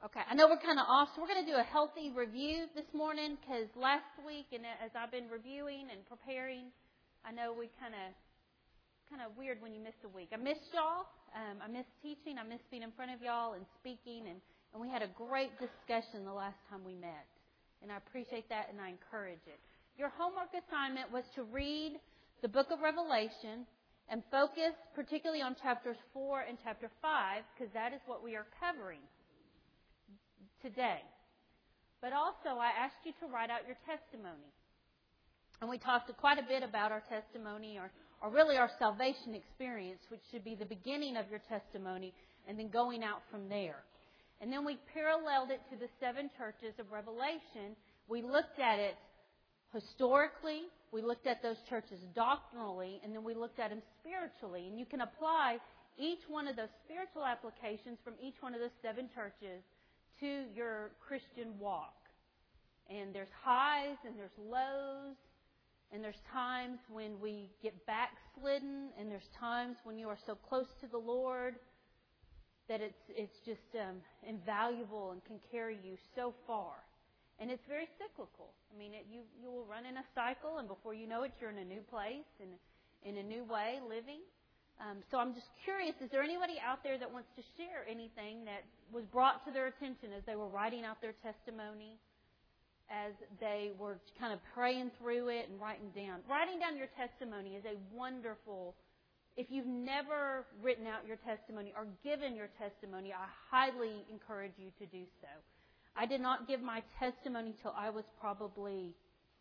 Okay, I know we're kind of off, so we're going to do a healthy review this morning because last week, and as I've been reviewing and preparing, I know we kind of weird when you miss a week. I missed y'all. I missed teaching. I missed being in front of y'all and speaking, and we had a great discussion the last time we met, and I appreciate that and I encourage it. Your homework assignment was to read the book of Revelation and focus particularly on chapters 4 and chapter 5 because that is what we are covering today. But also, I asked you to write out your testimony. And we talked quite a bit about our testimony, or really our salvation experience, which should be the beginning of your testimony, and then going out from there. And then we paralleled it to the 7 churches of Revelation. We looked at it historically, we looked at those churches doctrinally, and then we looked at them spiritually. And you can apply each one of those spiritual applications from each one of those 7 churches to your Christian walk. And there's highs and there's lows, and there's times when we get backslidden, and there's times when you are so close to the Lord that it's just invaluable and can carry you so far. And it's very cyclical. I mean, you will run in a cycle, and before you know it, you're in a new place and in a new way living. So I'm just curious, is there anybody out there that wants to share anything that was brought to their attention as they were writing out their testimony, as they were kind of praying through it and writing down? Writing down your testimony is a wonderful, if you've never written out your testimony or given your testimony, I highly encourage you to do so. I did not give my testimony till I was probably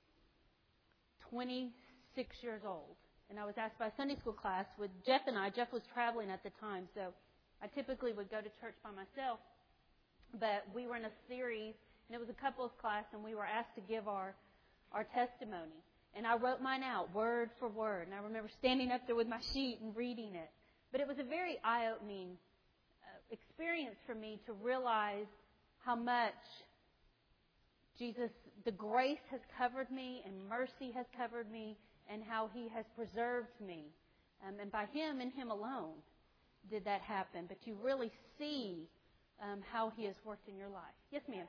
26 years old. And I was asked by a Sunday school class with Jeff and I. Jeff was traveling at the time, so I typically would go to church by myself. But we were in a series, and it was a couples class, and we were asked to give our testimony. And I wrote mine out word for word. And I remember standing up there with my sheet and reading it. But it was a very eye-opening experience for me to realize how much Jesus, the grace has covered me and mercy has covered me, and how He has preserved me. And by Him and Him alone did that happen. But you really see how He has worked in your life. Yes, ma'am.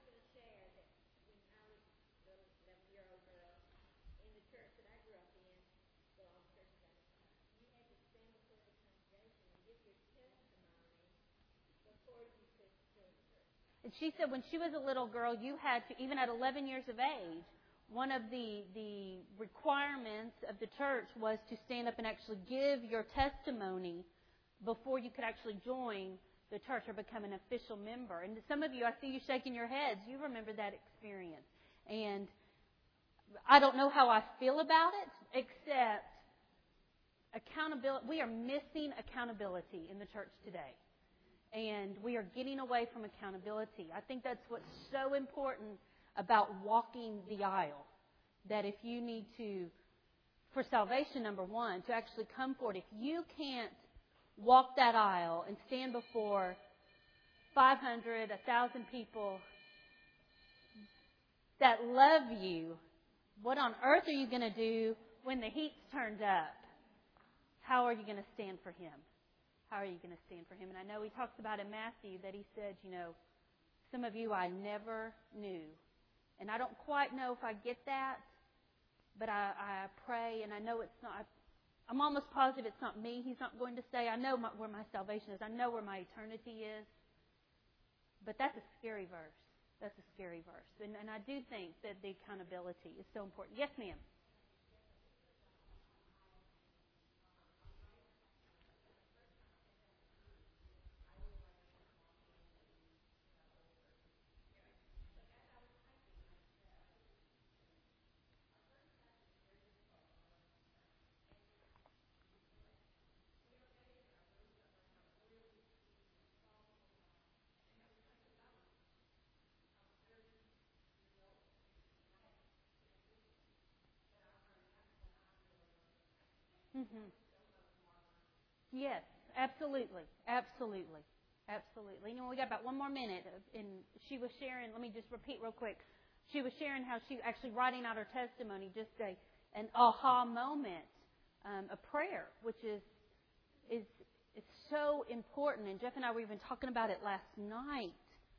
And she said when she was a little girl, you had to, even at 11 years of age, one of the requirements of the church was to stand up and actually give your testimony before you could actually join the church or become an official member. And some of you, I see you shaking your heads, you remember that experience. And I don't know how I feel about it, except accountability. We are missing accountability in the church today. And we are getting away from accountability. I think that's what's so important about walking the aisle. That if you need to, for salvation, number one, to actually come forward, if you can't walk that aisle and stand before 500, 1,000 people that love you, what on earth are you going to do when the heat's turned up? How are you going to stand for Him? How are you going to stand for Him? And I know He talks about in Matthew that He said, some of you I never knew. And I don't quite know if I get that, but I pray, and I know it's not, I'm almost positive it's not me He's not going to say. I know where my salvation is. I know where my eternity is. But that's a scary verse. That's a scary verse. And I do think that the accountability is so important. Yes, ma'am. Mm-hmm. Yes, absolutely. Absolutely. Absolutely. We got about one more minute. And she was sharing, let me just repeat real quick. She was sharing how she actually writing out her testimony, just an aha moment, a prayer, which is so important. And Jeff and I were even talking about it last night.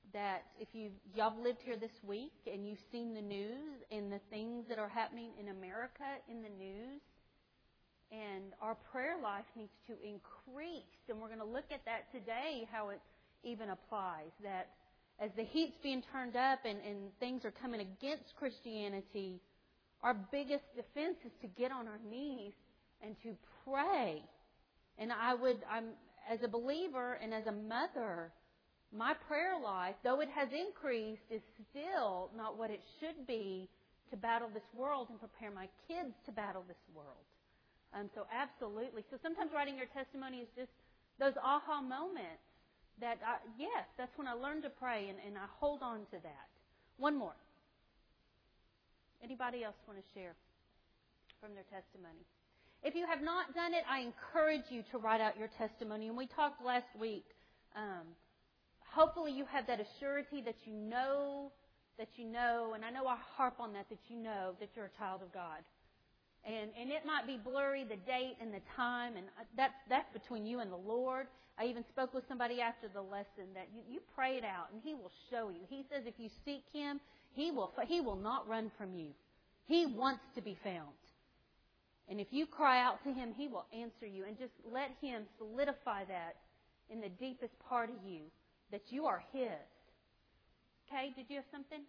that if y'all lived here this week and you've seen the news and the things that are happening in America in the news, and our prayer life needs to increase. And we're going to look at that today, how it even applies. That as the heat's being turned up and things are coming against Christianity, our biggest defense is to get on our knees and to pray. And I'm as a believer and as a mother, my prayer life, though it has increased, is still not what it should be to battle this world and prepare my kids to battle this world. So absolutely. So sometimes writing your testimony is just those aha moments that, yes, that's when I learned to pray, and I hold on to that. One more. Anybody else want to share from their testimony? If you have not done it, I encourage you to write out your testimony. And we talked last week. Hopefully you have that assurity that you know, and I know I harp on that you know that you're a child of God. And it might be blurry, the date and the time, and that's between you and the Lord. I even spoke with somebody after the lesson that you pray it out, and He will show you. He says if you seek Him, He will not run from you. He wants to be found. And if you cry out to Him, He will answer you. And just let Him solidify that in the deepest part of you, that you are His. Okay, did you have something?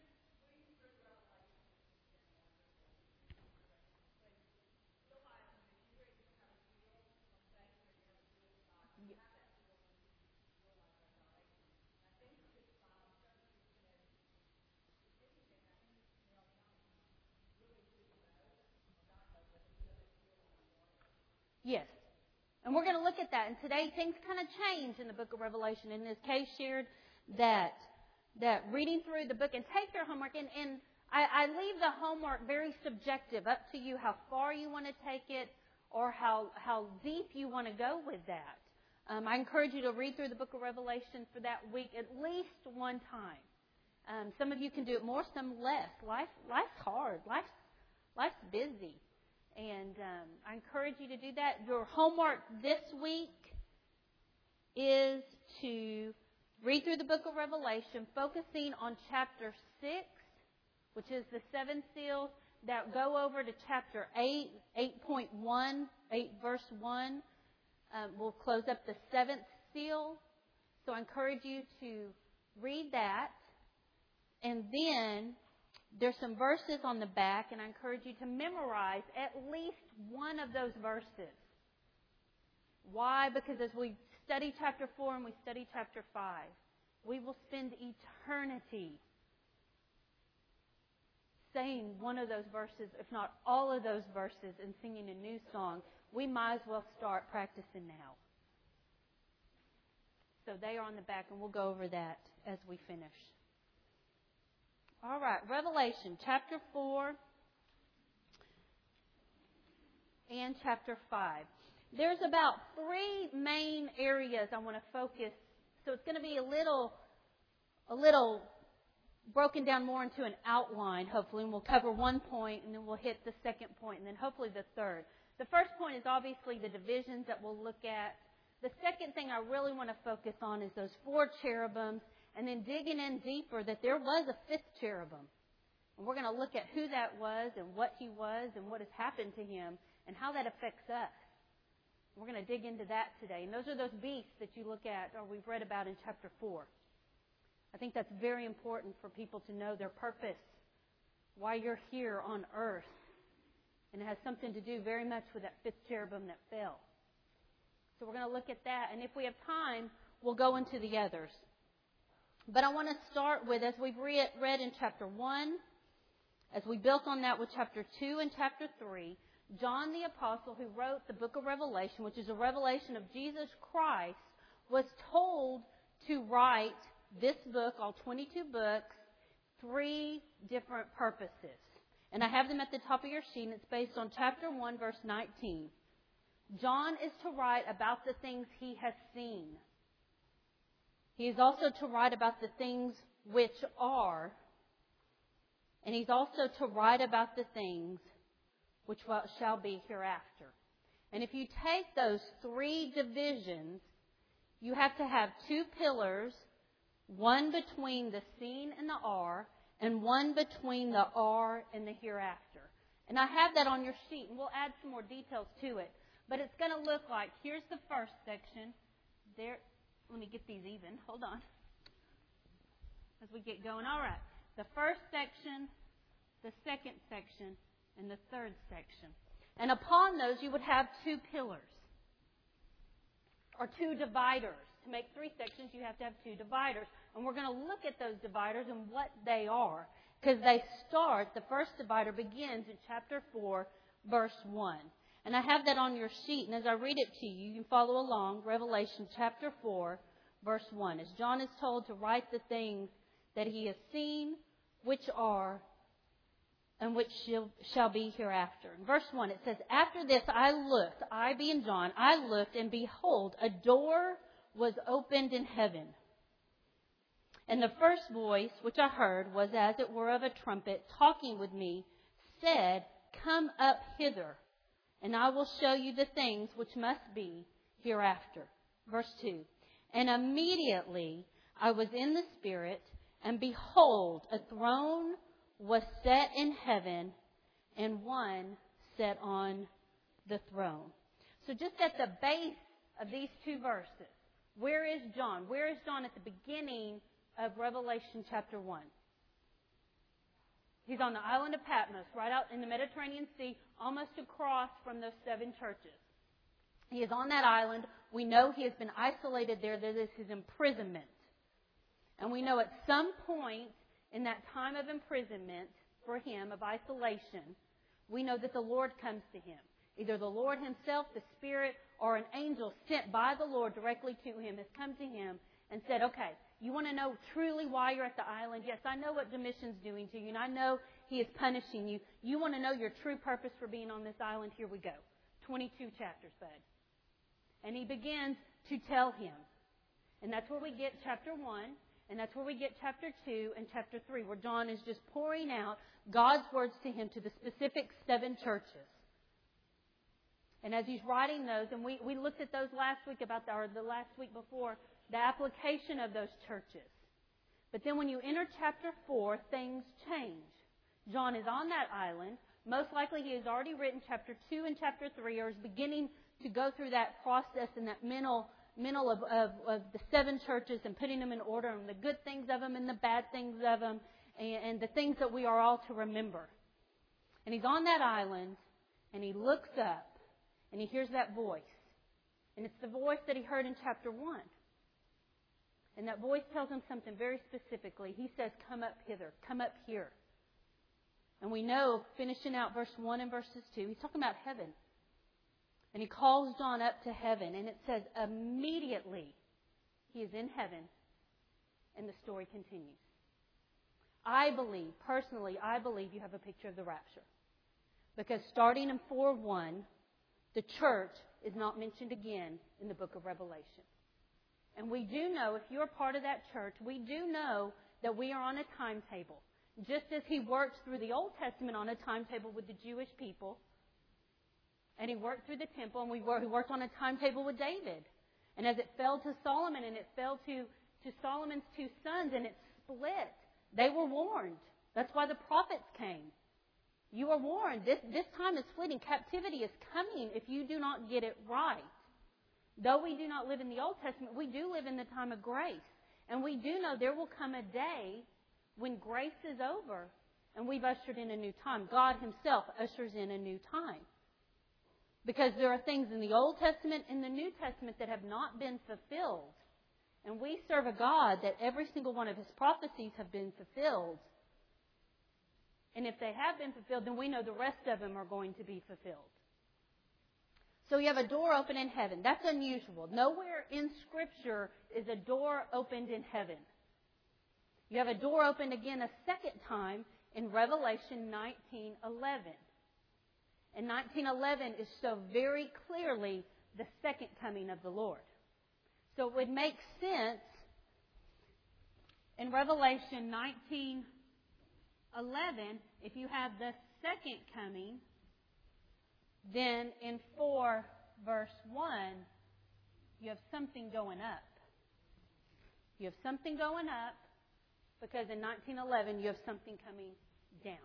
Yes. And we're going to look at that. And today things kind of change in the book of Revelation. And as Kay shared that reading through the book and take your homework. And I leave the homework very subjective, up to you how far you want to take it or how deep you want to go with that. I encourage you to read through the book of Revelation for that week at least one time. Some of you can do it more, some less. Life's hard. Life's busy. And I encourage you to do that. Your homework this week is to read through the book of Revelation, focusing on chapter 6, which is the 7 seals, that go over to chapter 8, 8.1, 8 verse 1. We'll close up the 7th seal. So I encourage you to read that. And then there's some verses on the back, and I encourage you to memorize at least one of those verses. Why? Because as we study chapter 4 and we study chapter 5, we will spend eternity saying one of those verses, if not all of those verses, and singing a new song. We might as well start practicing now. So they are on the back, and we'll go over that as we finish. All right, Revelation chapter 4 and chapter 5. There's about 3 main areas I want to focus. So it's going to be a little broken down more into an outline, hopefully, and we'll cover one point, and then we'll hit the second point, and then hopefully the third. The first point is obviously the divisions that we'll look at. The second thing I really want to focus on is those 4 cherubims. And then digging in deeper that there was a 5th cherubim. And we're going to look at who that was and what he was and what has happened to him and how that affects us. We're going to dig into that today. And those are those beasts that you look at or we've read about in chapter 4. I think that's very important for people to know their purpose, why you're here on earth. And it has something to do very much with that 5th cherubim that fell. So we're going to look at that. And if we have time, we'll go into the others. But I want to start with, as we've read in chapter 1, as we built on that with chapter 2 and chapter 3, John the Apostle, who wrote the book of Revelation, which is a revelation of Jesus Christ, was told to write this book, all 22 books, 3 different purposes. And I have them at the top of your sheet, and it's based on chapter 1, verse 19. John is to write about the things he has seen. He is also to write about the things which are, and he's also to write about the things which shall be hereafter. And if you take those 3 divisions, you have to have 2 pillars, one between the seen and the are, and one between the are and the hereafter. And I have that on your sheet, and we'll add some more details to it. But it's going to look like, here's the first section. There, let me get these even. Hold on. As we get going. All right. The first section, the second section, and the third section. And upon those, you would have two pillars, or two dividers. To make three sections, you have to have two dividers. And we're going to look at those dividers and what they are. Because they start, the first divider begins in chapter 4, verse 1. And I have that on your sheet. And as I read it to you, you can follow along. Revelation chapter 4, verse 1. As John is told to write the things that he has seen, which are, and which shall be hereafter. In verse 1, it says, After this I looked, I being John, I looked, and behold, a door was opened in heaven. And the first voice which I heard was as it were of a trumpet talking with me, said, Come up hither, and I will show you the things which must be hereafter. Verse 2, And immediately I was in the Spirit, and behold, a throne was set in heaven, and one sat on the throne. So just at the base of these two verses, where is John? Where is John at the beginning of Revelation chapter 1? He's on the island of Patmos, right out in the Mediterranean Sea, almost across from those seven churches. He is on that island. We know he has been isolated there. That is his imprisonment. And we know at some point in that time of imprisonment for him, of isolation, we know that the Lord comes to him. Either the Lord himself, the Spirit, or an angel sent by the Lord directly to him has come to him and said, okay, you want to know truly why you're at the island? Yes, I know what Domitian's doing to you, and I know he is punishing you. You want to know your true purpose for being on this island? Here we go. 22 chapters, bud. And he begins to tell him. And that's where we get chapter 1, and that's where we get chapter 2 and chapter 3, where John is just pouring out God's words to him to the specific seven churches. And as he's writing those, and we looked at those last week the last week before, the application of those churches. But then when you enter chapter 4, things change. John is on that island. Most likely he has already written chapter 2 and chapter 3, or is beginning to go through that process and that mental of the seven churches and putting them in order, and the good things of them and the bad things of them, and the things that we are all to remember. And he's on that island, and he looks up, and he hears that voice. And it's the voice that he heard in chapter 1. And that voice tells him something very specifically. He says, Come up hither, come up here. And we know, finishing out verse 1 and verses 2, he's talking about heaven. And he calls John up to heaven, and it says, immediately he is in heaven, and the story continues. Personally, I believe you have a picture of the rapture. Because starting in 4:1, the church is not mentioned again in the book of Revelation. And we do know, if you're part of that church, we do know that we are on a timetable. Just as he worked through the Old Testament on a timetable with the Jewish people, and he worked through the temple, and he worked on a timetable with David. And as it fell to Solomon, and it fell to Solomon's two sons, and it split, they were warned. That's why the prophets came. You are warned. This time is fleeting. Captivity is coming if you do not get it right. Though we do not live in the Old Testament, we do live in the time of grace. And we do know there will come a day when grace is over and we've ushered in a new time. God himself ushers in a new time. Because there are things in the Old Testament and the New Testament that have not been fulfilled. And we serve a God that every single one of his prophecies have been fulfilled. And if they have been fulfilled, then we know the rest of them are going to be fulfilled. So you have a door open in heaven. That's unusual. Nowhere in Scripture is a door opened in heaven. You have a door opened again a second time in Revelation 19:11. And 19:11 is so very clearly the second coming of the Lord. So it would make sense in Revelation 19:11, if you have the second coming, then in 4 verse 1, you have something going up. You have something going up because in 1911 you have something coming down.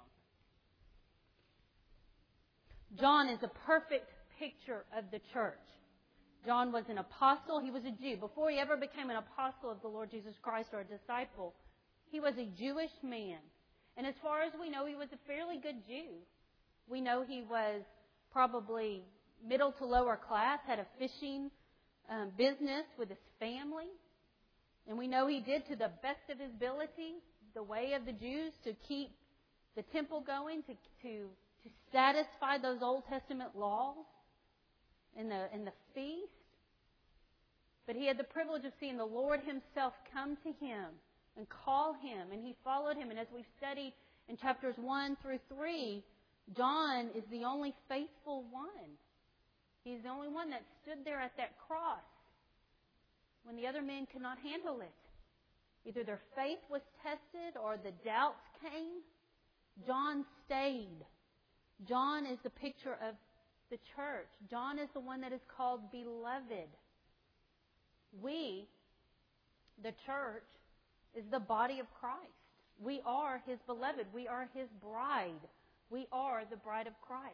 John is a perfect picture of the church. John was an apostle. He was a Jew. Before he ever became an apostle of the Lord Jesus Christ or a disciple, he was a Jewish man. And as far as we know, he was a fairly good Jew. We know he was probably middle to lower class, had a fishing business with his family. And we know he did to the best of his ability the way of the Jews to keep the temple going, to satisfy those Old Testament laws and the feast. But he had the privilege of seeing the Lord Himself come to him and call him, and he followed Him. And as we've studied in chapters 1 through 3, John is the only faithful one. He's the only one that stood there at that cross when the other men could not handle it. Either their faith was tested or the doubts came. John stayed. John is the picture of the church. John is the one that is called beloved. We, the church, is the body of Christ. We are His beloved. We are His bride. We are the bride of Christ.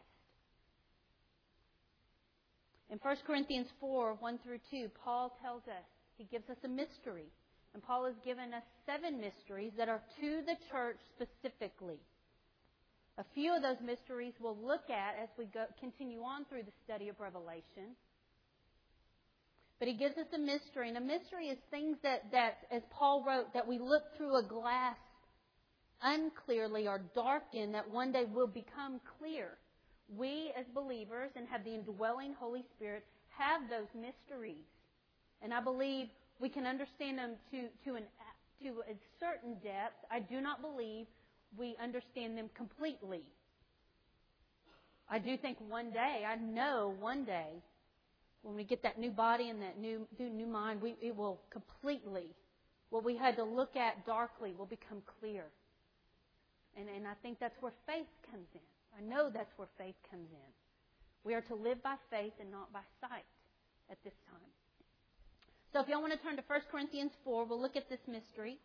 In 1 Corinthians 4, 1 through 2, Paul tells us, he gives us a mystery. And Paul has given us 7 mysteries that are to the church specifically. A few of those mysteries we'll look at as we continue on through the study of Revelation. But he gives us a mystery. And a mystery is things that, as Paul wrote, that we look through a glass unclearly or darkened, that one day will become clear. We as believers and have the indwelling Holy Spirit have those mysteries. And I believe we can understand them to a certain depth. I do not believe we understand them completely. I do think one day, I know one day, when we get that new body and that new mind, it will completely, what we had to look at darkly will become clear. And I think that's where faith comes in. I know that's where faith comes in. We are to live by faith and not by sight at this time. So if y'all want to turn to 1 Corinthians 4, we'll look at this mystery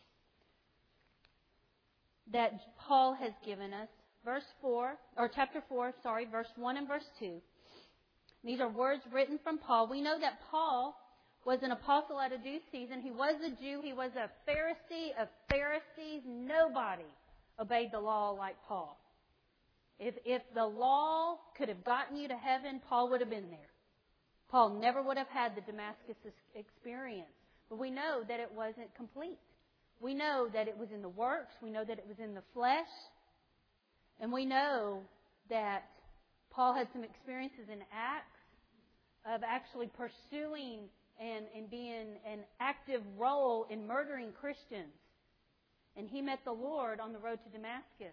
that Paul has given us. Chapter 4, verse 1 and verse 2. These are words written from Paul. We know that Paul was an apostle at a due season. He was a Jew. He was a Pharisee of Pharisees. Nobody obeyed the law like Paul. If the law could have gotten you to heaven, Paul would have been there. Paul never would have had the Damascus experience. But we know that it wasn't complete. We know that it was in the works. We know that it was in the flesh. And we know that Paul had some experiences in Acts of actually pursuing and being an active role in murdering Christians. And he met the Lord on the road to Damascus.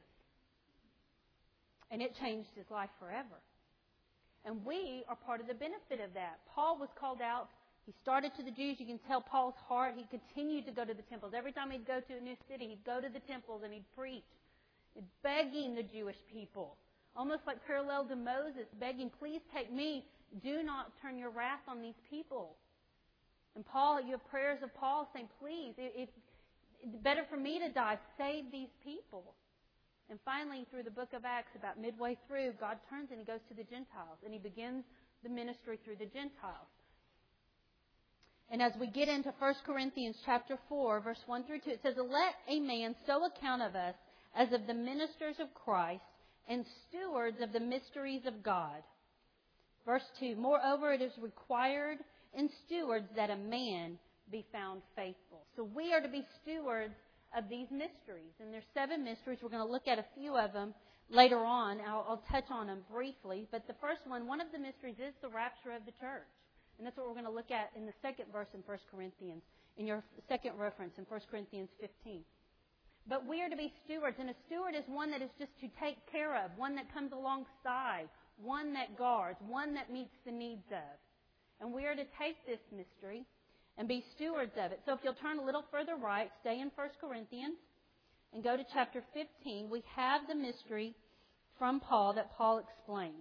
And it changed his life forever. And we are part of the benefit of that. Paul was called out. He started to the Jews. You can tell Paul's heart. He continued to go to the temples. Every time he'd go to a new city, he'd go to the temples and he'd preach, begging the Jewish people. Almost like parallel to Moses, begging, please take me. Do not turn your wrath on these people. And Paul, you have prayers of Paul saying, please, it's better for me to die. Save these people. And finally, through the book of Acts, about midway through, God turns and He goes to the Gentiles. And He begins the ministry through the Gentiles. And as we get into 1 Corinthians chapter 4, verse 1 through 2, it says, let a man so account of us as of the ministers of Christ and stewards of the mysteries of God. Verse 2, moreover, it is required in stewards that a man be found faithful. So we are to be stewards of these mysteries. And there's 7 mysteries. We're going to look at a few of them later on. I'll touch on them briefly. But the first one of the mysteries is the rapture of the church. And that's what we're going to look at in the second verse in 1 Corinthians, in your second reference in 1 Corinthians 15. But we are to be stewards. And a steward is one that is just to take care of, one that comes alongside, one that guards, one that meets the needs of. And we are to take this mystery and be stewards of it. So if you'll turn a little further right, stay in 1 Corinthians, and go to chapter 15, we have the mystery from Paul that Paul explains.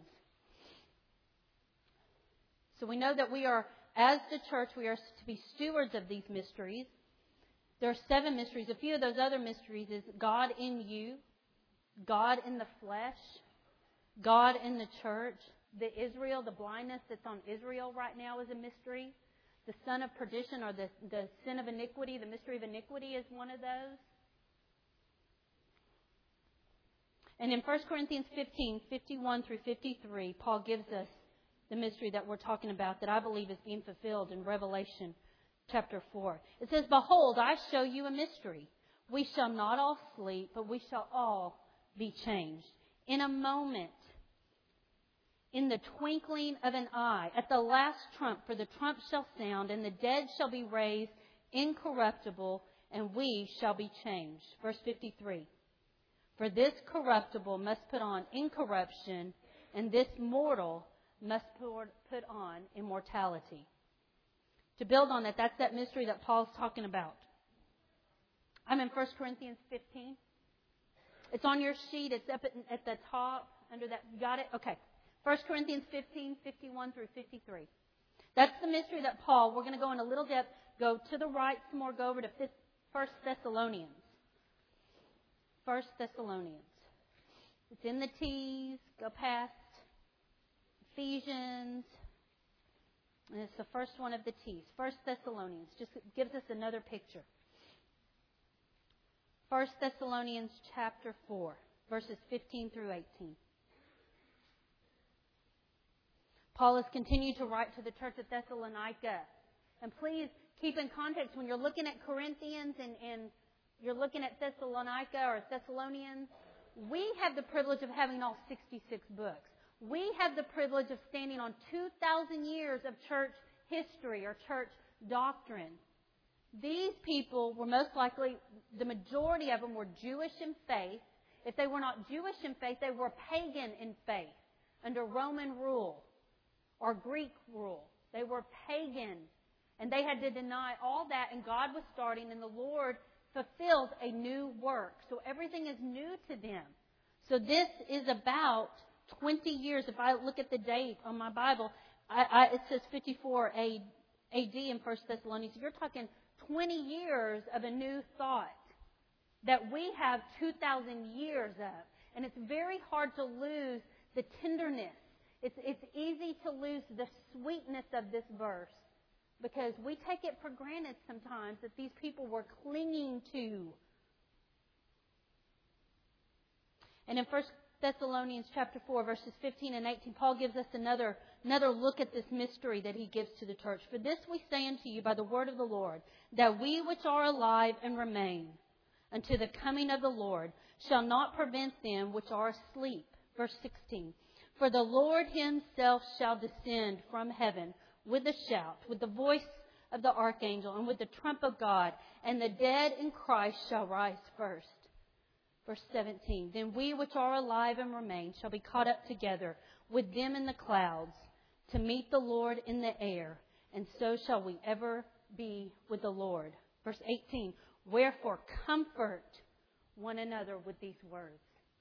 So we know that we are, as the church, we are to be stewards of these mysteries. There are 7 mysteries. A few of those other mysteries is God in you, God in the flesh, God in the church. The blindness that's on Israel right now is a mystery. The son of perdition, or the sin of iniquity, the mystery of iniquity is one of those. And in 1 Corinthians 15, 51 through 53, Paul gives us the mystery that we're talking about that I believe is being fulfilled in Revelation chapter 4. It says, "Behold, I show you a mystery. We shall not all sleep, but we shall all be changed. In a moment, in the twinkling of an eye, at the last trump, for the trump shall sound, and the dead shall be raised incorruptible, and we shall be changed." Verse 53. "For this corruptible must put on incorruption, and this mortal must put on immortality." To build on that, that's that mystery that Paul's talking about. I'm in 1 Corinthians 15. It's on your sheet. It's up at the top under that. You got it? Okay. 1 Corinthians 15, 51 through 53. That's the mystery that Paul, we're going to go in a little depth, go to the right some more, go over to 1 Thessalonians. 1 Thessalonians. It's in the T's, go past Ephesians, and it's the first one of the T's. 1 Thessalonians just gives us another picture. 1 Thessalonians chapter 4, verses 15 through 18. Paul has continued to write to the church at Thessalonica. And please keep in context when you're looking at Corinthians and you're looking at Thessalonica or Thessalonians, we have the privilege of having all 66 books. We have the privilege of standing on 2,000 years of church history or church doctrine. These people were most likely, the majority of them were Jewish in faith. If they were not Jewish in faith, they were pagan in faith under Roman rule or Greek rule. They were pagan. And they had to deny all that, and God was starting, and the Lord fulfilled a new work. So everything is new to them. So this is about 20 years. If I look at the date on my Bible, it says 54 A.D. in 1 Thessalonians. So you're talking 20 years of a new thought that we have 2,000 years of. And it's very hard to lose the tenderness. It's easy to lose the sweetness of this verse because we take it for granted sometimes that these people were clinging to. And in 1 Thessalonians chapter 4, verses 15 and 18, Paul gives us another look at this mystery that he gives to the church. "For this we say unto you by the word of the Lord, that we which are alive and remain unto the coming of the Lord shall not prevent them which are asleep." Verse 16. "For the Lord himself shall descend from heaven with a shout, with the voice of the archangel, and with the trump of God, and the dead in Christ shall rise first." Verse 17. "Then we which are alive and remain shall be caught up together with them in the clouds to meet the Lord in the air, and so shall we ever be with the Lord." Verse 18. "Wherefore comfort one another with these words."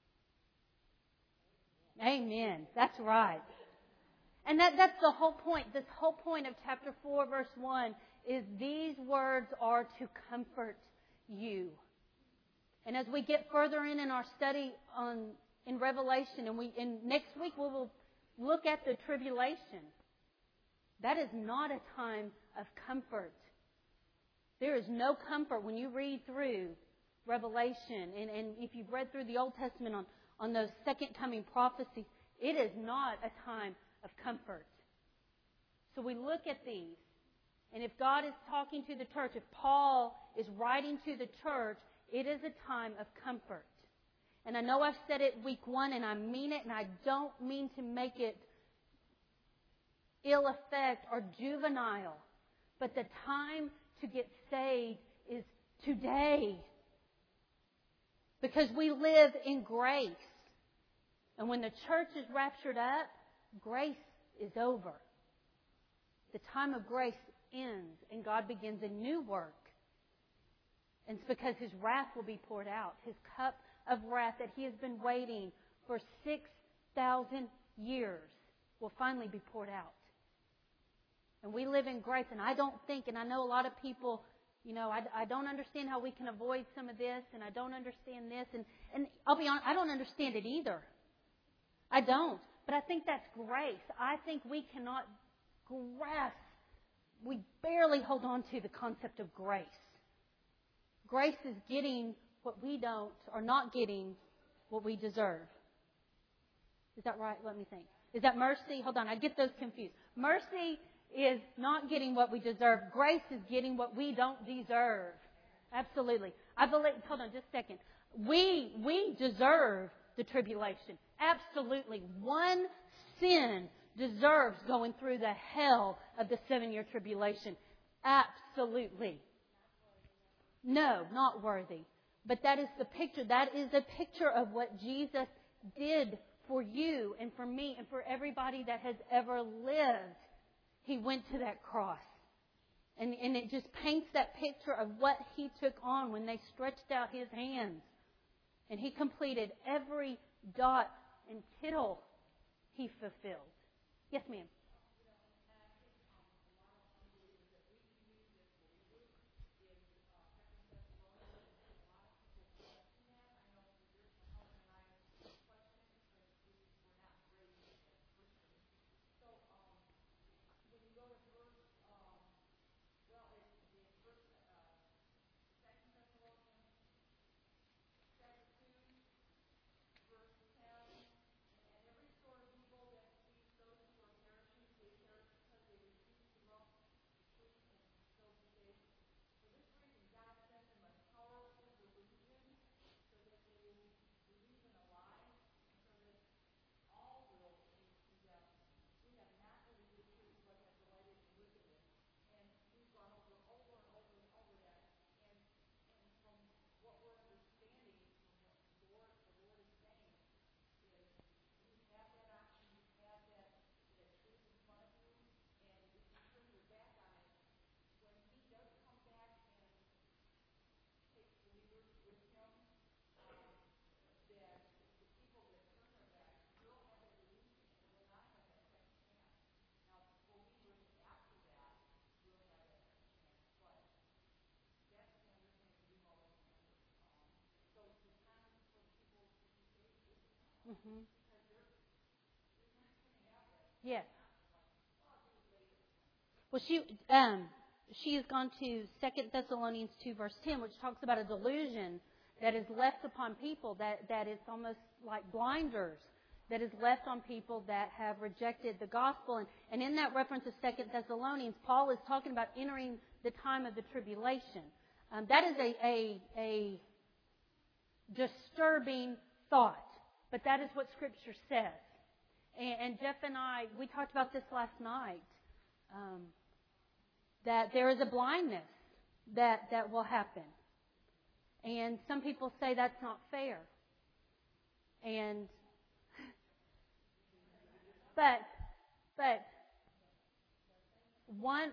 Amen. That's right. And that's the whole point. This whole point of chapter 4, verse 1 is these words are to comfort you. And as we get further in our study in Revelation, and next week we will look at the tribulation. That is not a time of comfort. There is no comfort when you read through Revelation. And if you've read through the Old Testament on those second coming prophecies, it is not a time of comfort. So we look at these. And if God is talking to the church, if Paul is writing to the church, it is a time of comfort. And I know I've said it week 1 and I mean it, and I don't mean to make it ill effect or juvenile. But the time to get saved is today. Because we live in grace. And when the church is raptured up, grace is over. The time of grace ends and God begins a new work. And it's because His wrath will be poured out. His cup of wrath that He has been waiting for 6,000 years will finally be poured out. And we live in grace. And I don't think, and I know a lot of people I don't understand how we can avoid some of this, and I don't understand this. And I'll be honest, I don't understand it either. I don't. But I think that's grace. I think we cannot grasp, we barely hold on to the concept of grace. Grace is getting what we don't, or not getting what we deserve. Is that right? Let me think. Is that mercy? Hold on, I get those confused. Mercy is not getting what we deserve. Grace is getting what we don't deserve. Absolutely. I believe, hold on just a second. We deserve the tribulation. Absolutely. One sin deserves going through the hell of the 7-year tribulation. Absolutely. No, not worthy. But that is the picture. That is a picture of what Jesus did for you and for me and for everybody that has ever lived. He went to that cross. And it just paints that picture of what He took on when they stretched out His hands. And He completed every dot and tittle He fulfilled. Yes, ma'am. Mm-hmm. Yes. Well, she has gone to 2 Thessalonians 2, verse 10, which talks about a delusion that is left upon people, that is almost like blinders, that is left on people that have rejected the gospel. And in that reference of 2 Thessalonians, Paul is talking about entering the time of the tribulation. That is a disturbing thought, but that is what Scripture says. And Jeff and I, we talked about this last night, that there is a blindness that will happen. And some people say that's not fair. But one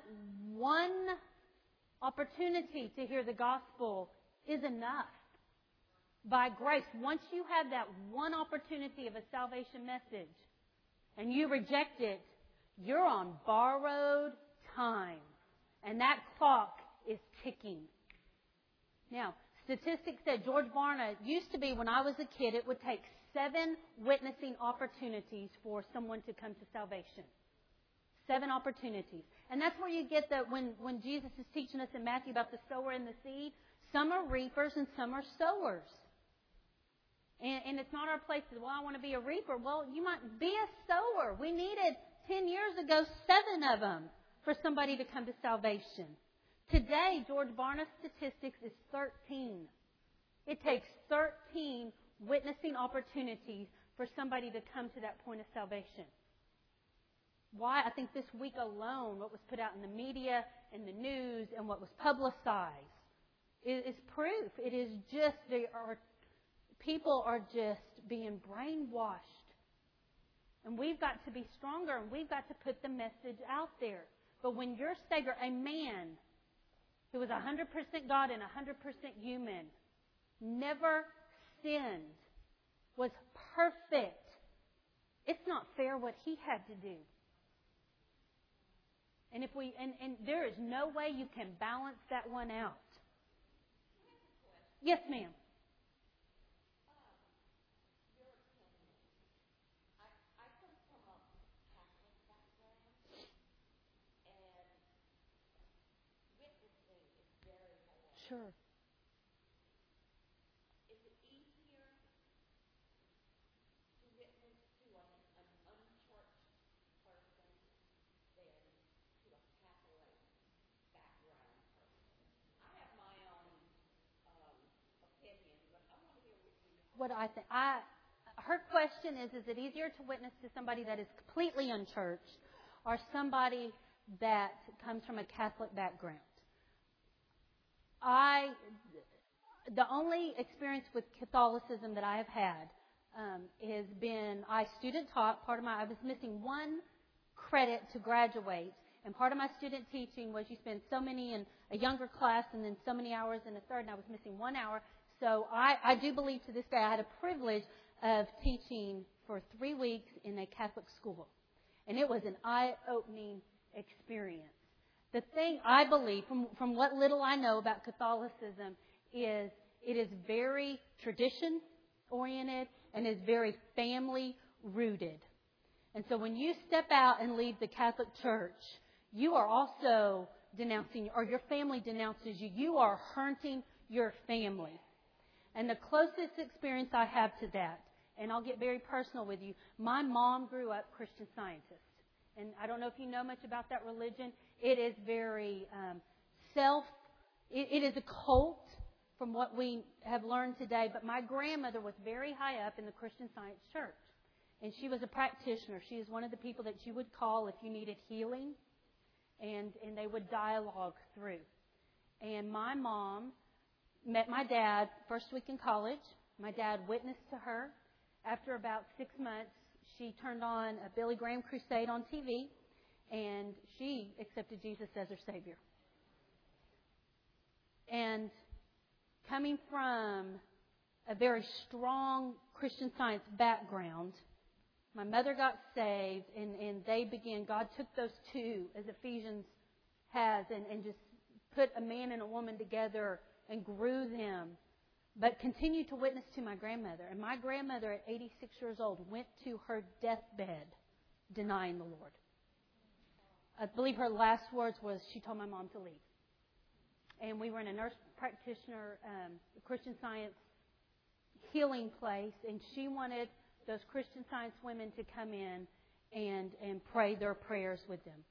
opportunity to hear the gospel is enough. By grace, once you have that one opportunity of a salvation message and you reject it, you're on borrowed time. And that clock is ticking. Now, statistics said George Barna used to be, when I was a kid, it would take 7 witnessing opportunities for someone to come to salvation. 7 opportunities. And that's where you get that when Jesus is teaching us in Matthew about the sower and the seed, some are reapers and some are sowers. And it's not our place to, I want to be a reaper. Well, you might be a sower. We needed 10 years ago 7 of them for somebody to come to salvation. Today, George Barna's statistics is 13. It takes 13 witnessing opportunities for somebody to come to that point of salvation. Why? I think this week alone, what was put out in the media and the news and what was publicized is proof. It is just, people are just being brainwashed. And we've got to be stronger, and we've got to put the message out there. But when your Savior, a man who was 100% God and 100% human, never sinned, was perfect, it's not fair what He had to do. And and there is no way you can balance that one out. Yes, ma'am. Sure. What I think, her question is it easier to witness to somebody that is completely unchurched or somebody that comes from a Catholic background? The only experience with Catholicism that I have had has been I student taught. I was missing one credit to graduate, and part of my student teaching was you spend so many in a younger class and then so many hours in a third, and I was missing 1 hour. So I do believe to this day I had a privilege of teaching for 3 weeks in a Catholic school, and it was an eye-opening experience. The thing I believe, from what little I know about Catholicism, is it is very tradition-oriented and is very family-rooted. And so when you step out and leave the Catholic Church, you are also denouncing, or your family denounces you. You are hurting your family. And the closest experience I have to that, and I'll get very personal with you, my mom grew up Christian Scientist. And I don't know if you know much about that religion. It is very it is a cult from what we have learned today. But my grandmother was very high up in the Christian Science church. And she was a practitioner. She is one of the people that you would call if you needed healing. And they would dialogue through. And my mom met my dad first week in college. My dad witnessed to her. After about 6 months, she turned on a Billy Graham crusade on TV, and she accepted Jesus as her Savior. And coming from a very strong Christian Science background, my mother got saved, and they began, God took those two, as Ephesians has, and just put a man and a woman together and grew them, but continued to witness to my grandmother. And my grandmother, at 86 years old, went to her deathbed denying the Lord. I believe her last words was, she told my mom to leave. And we were in a nurse practitioner, Christian Science healing place, and she wanted those Christian Science women to come in and pray their prayers with them.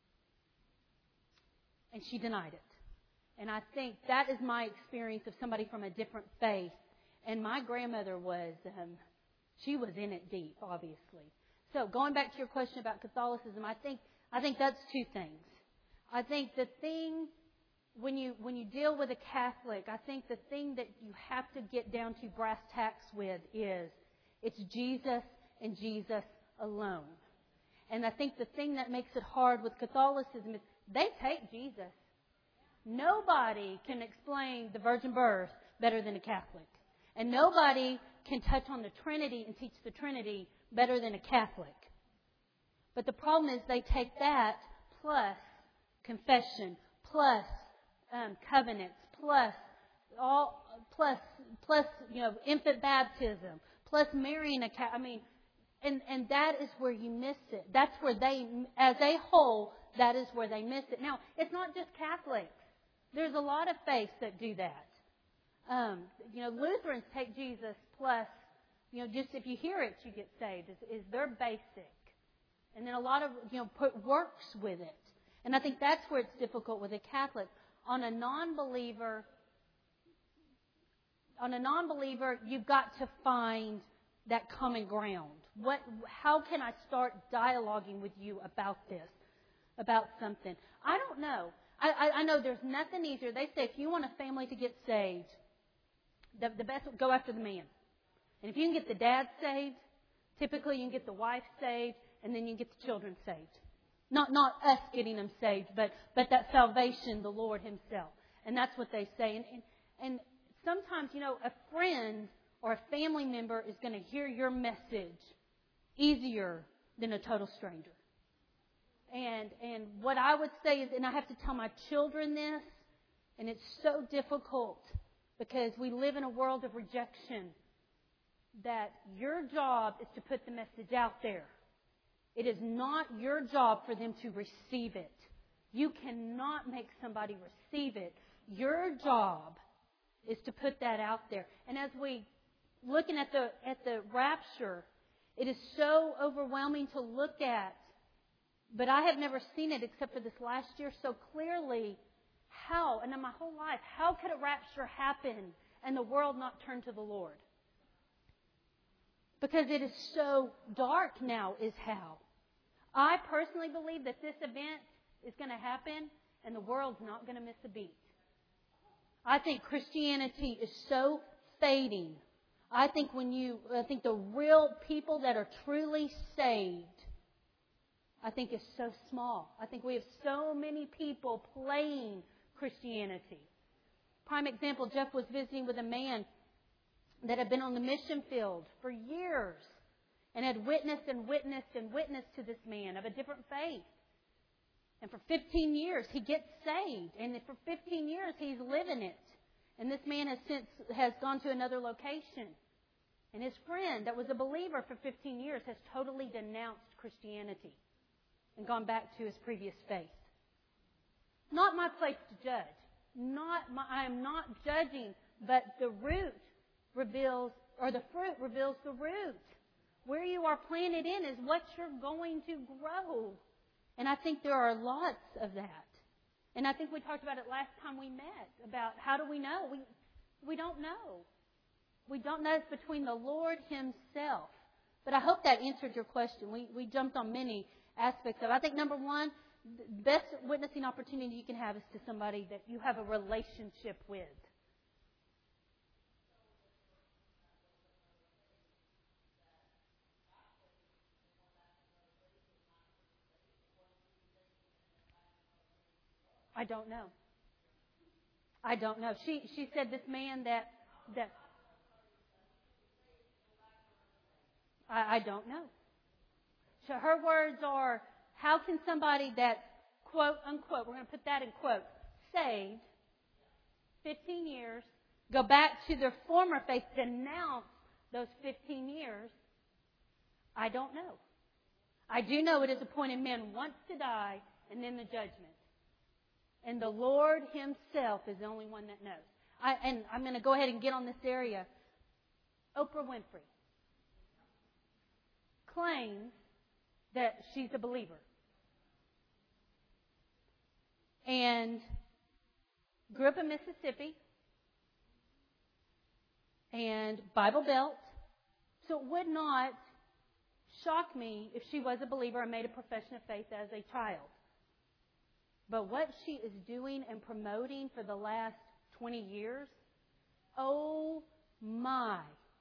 And she denied it. And I think that is my experience of somebody from a different faith. And my grandmother was, she was in it deep, obviously. So going back to your question about Catholicism, I think that's two things. I think the thing, when you deal with a Catholic, I think the thing that you have to get down to brass tacks with is it's Jesus and Jesus alone. And I think the thing that makes it hard with Catholicism is they take Jesus. Nobody can explain the virgin birth better than a Catholic. And nobody can touch on the Trinity and teach the Trinity better than a Catholic. But the problem is they take that plus confession, plus covenants, plus infant baptism, plus marrying a Catholic. And that is where you miss it. That's where they, as a whole, that is where they miss it. Now, it's not just Catholics. There's a lot of faiths that do that. Lutherans take Jesus plus, just if you hear it, you get saved, is their basic. And then a lot of, put works with it. And I think that's where it's difficult with a Catholic. On a non-believer, you've got to find that common ground. How can I start dialoguing with you about this, about something? I don't know. I know there's nothing easier. They say if you want a family to get saved, the best, go after the man. And if you can get the dad saved, typically you can get the wife saved, and then you can get the children saved. Not us getting them saved, but that salvation, the Lord Himself. And that's what they say. And sometimes, a friend or a family member is going to hear your message easier than a total stranger. And what I would say is, and I have to tell my children this, and it's so difficult because we live in a world of rejection, that your job is to put the message out there. It is not your job for them to receive it. You cannot make somebody receive it. Your job is to put that out there. And as we looking at the rapture, it is so overwhelming to look at. But I have never seen it except for this last year so clearly. How, and in my whole life, how could a rapture happen and the world not turn to the Lord? Because it is so dark now is how. I personally believe that this event is going to happen and the world's not going to miss a beat. I think Christianity is so fading. I think the real people that are truly saved, I think is so small. I think we have so many people playing Christianity. Prime example, Jeff was visiting with a man that had been on the mission field for years and had witnessed to this man of a different faith. And for 15 years, he gets saved. And for 15 years, he's living it. And this man has gone to another location. And his friend that was a believer for 15 years has totally denounced Christianity and gone back to his previous faith. Not my place to judge. I am not judging, but the fruit reveals the root. Where you are planted in is what you're going to grow. And I think there are lots of that. And I think we talked about it last time we met, about how do we know? We don't know. We don't know. It's between the Lord Himself. But I hope that answered your question. We jumped on many aspects of it. I think number one, the best witnessing opportunity you can have is to somebody that you have a relationship with. I don't know. I don't know. She said this man that I don't know. So her words are, how can somebody that, quote unquote, we're going to put that in quote, saved 15 years, go back to their former faith, denounce those 15 years? I don't know. I do know it is appointed men once to die and then the judgment. And the Lord Himself is the only one that knows. And I'm going to go ahead and get on this area. Oprah Winfrey claims that she's a believer. And grew up in Mississippi. And Bible Belt. So it would not shock me if she was a believer and made a profession of faith as a child. But what she is doing and promoting for the last 20 years, oh my.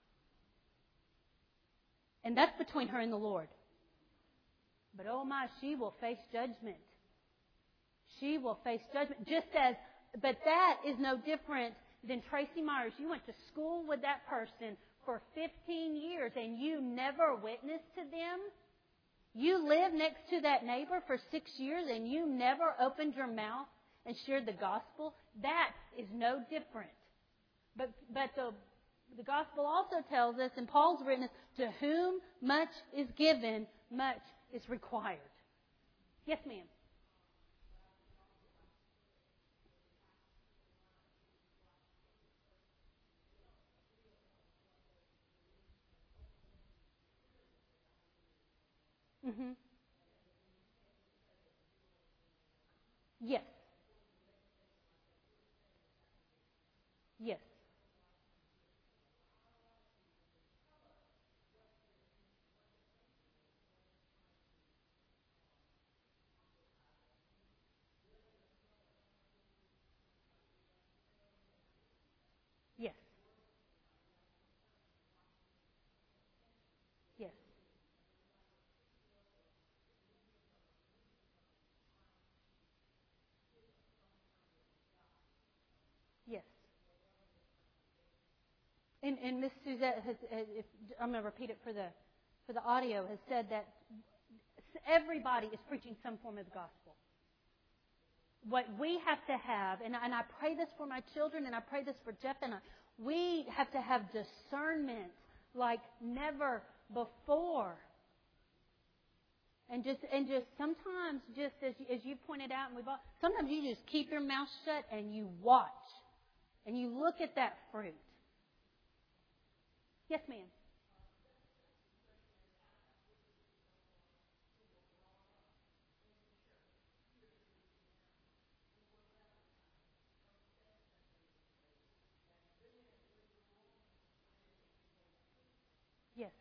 And that's between her and the Lord. But oh my, she will face judgment. She will face judgment. But that is no different than Tracy Myers. You went to school with that person for 15 years and you never witnessed to them. You lived next to that neighbor for 6 years and you never opened your mouth and shared the gospel. That is no different. But the gospel also tells us, and Paul's written us, to whom much is given, much is required. Yes, ma'am. Mm-hmm. Yes. Yes. Yes. Yes. Yes. And Miss Suzette has, if, I'm going to repeat it for the audio, has said that everybody is preaching some form of the gospel. What we have to have, and I pray this for my children, and I pray this for Jeff and I, we have to have discernment like never before. And just sometimes, just as you pointed out, and sometimes you just keep your mouth shut and you watch. And you look at that fruit. Yes, ma'am. Yes.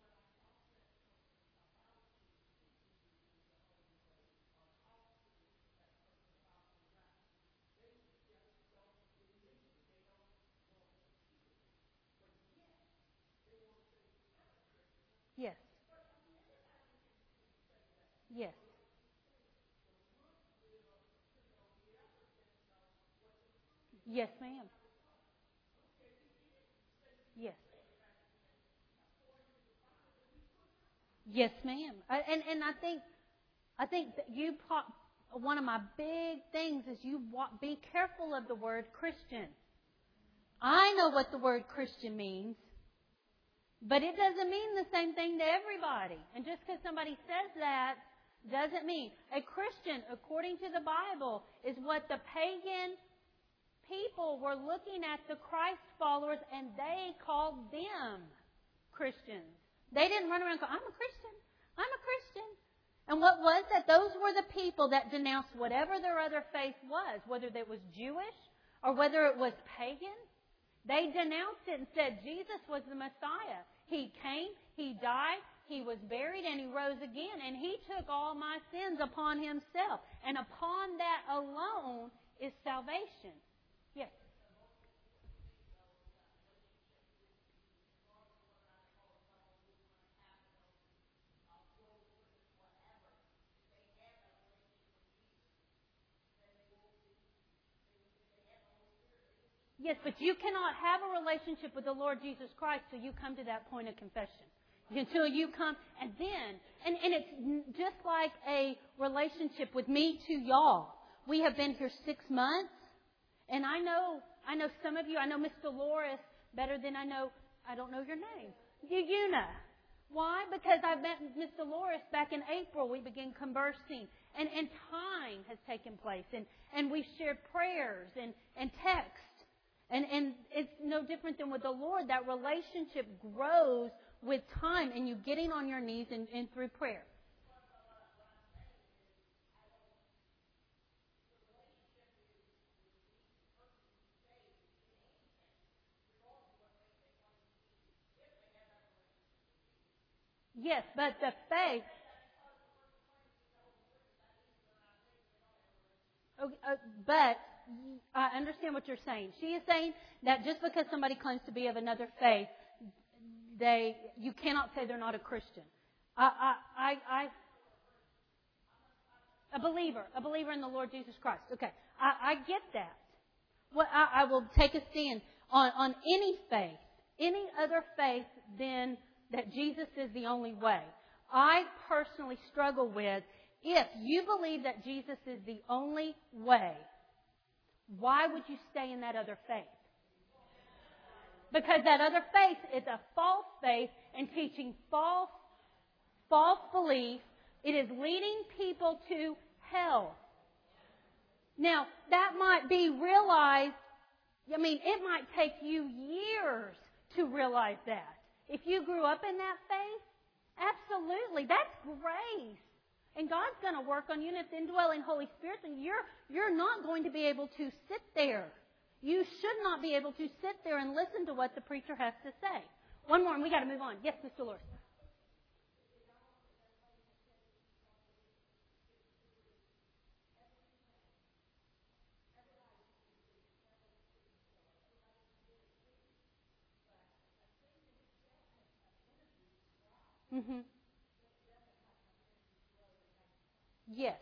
Yes. Yes. Yes, ma'am. Yes. Yes, ma'am. And I think that one of my big things is be careful of the word Christian. I know what the word Christian means, but it doesn't mean the same thing to everybody. And just because somebody says that doesn't mean. A Christian, according to the Bible, is what the pagan people were looking at the Christ followers and they called them Christians. They didn't run around and go, I'm a Christian. I'm a Christian. And what was that? Those were the people that denounced whatever their other faith was, whether it was Jewish or whether it was pagan. They denounced it and said Jesus was the Messiah. He came, He died, He was buried, and He rose again. And He took all my sins upon Himself. And upon that alone is salvation. Yes. Yes, but you cannot have a relationship with the Lord Jesus Christ till you come to that point of confession. Until you come, and it's just like a relationship with me to y'all. We have been here 6 months, and I know some of you, I know Miss Dolores better than I don't know your name. Yuna. Why? Because I met Miss Dolores back in April. We began conversing, and time has taken place, and we've shared prayers and texts. And it's no different than with the Lord. That relationship grows with time and you getting on your knees and through prayer. Yes, but the faith... But I understand what you're saying. She is saying that just because somebody claims to be of another faith, you cannot say they're not a Christian. A believer in the Lord Jesus Christ. Okay, I get that. Well, I will take a stand on any faith, any other faith than that Jesus is the only way. I personally struggle with, if you believe that Jesus is the only way, why would you stay in that other faith? Because that other faith is a false faith and teaching false belief. It is leading people to hell. Now, that might be realized, it might take you years to realize that. If you grew up in that faith, absolutely, that's grace. And God's going to work on you, and it's indwelling Holy Spirit, and you're not going to be able to sit there. You should not be able to sit there and listen to what the preacher has to say. One more, and we got to move on. Yes, Mr. Dolores. Mm-hmm. Yes.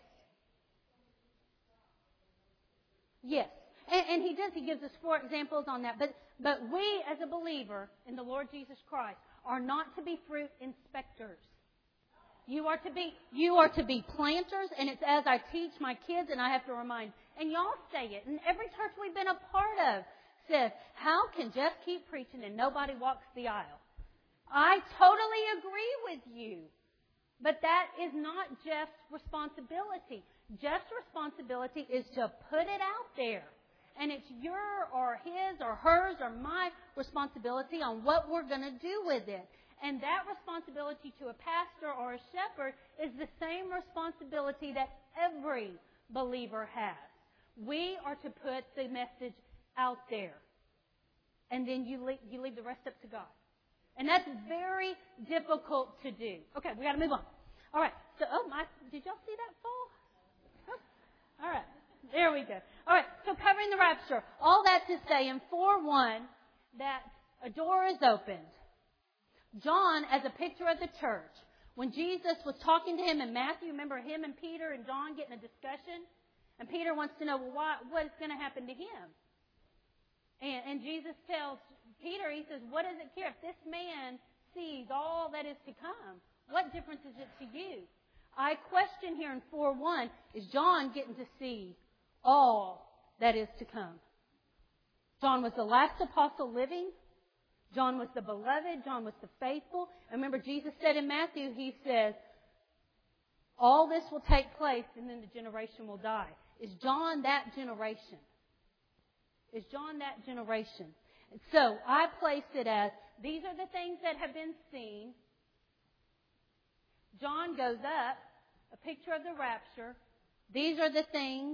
Yes. And he does. He gives us 4 examples on that. But we, as a believer in the Lord Jesus Christ, are not to be fruit inspectors. You are to be planters, and it's as I teach my kids, and I have to remind, and y'all say it, and every church we've been a part of says, how can Jeff keep preaching and nobody walks the aisle? I totally agree with you. But that is not Jeff's responsibility. Jeff's responsibility is to put it out there. And it's your or his or hers or my responsibility on what we're going to do with it. And that responsibility to a pastor or a shepherd is the same responsibility that every believer has. We are to put the message out there. And then you leave the rest up to God. And that's very difficult to do. Okay, we got to move on. All right. So, did y'all see that fall? Oh, all right. There we go. All right. So, covering the rapture. All that to say in 4:1 that a door is opened. John, as a picture of the church, when Jesus was talking to him in Matthew, remember him and Peter and John getting a discussion? And Peter wants to know, what is going to happen to him? And Jesus tells Peter, he says, what does it care? If this man sees all that is to come, what difference is it to you? I question here in 4:1, is John getting to see all that is to come? John was the last apostle living. John was the beloved. John was the faithful. And remember, Jesus said in Matthew, he says, all this will take place and then the generation will die. Is John that generation? Is John that generation? And so I place it as, these are the things that have been seen. John goes up, a picture of the rapture. These are the things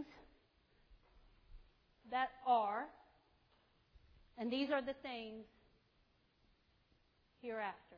that are, and these are the things hereafter.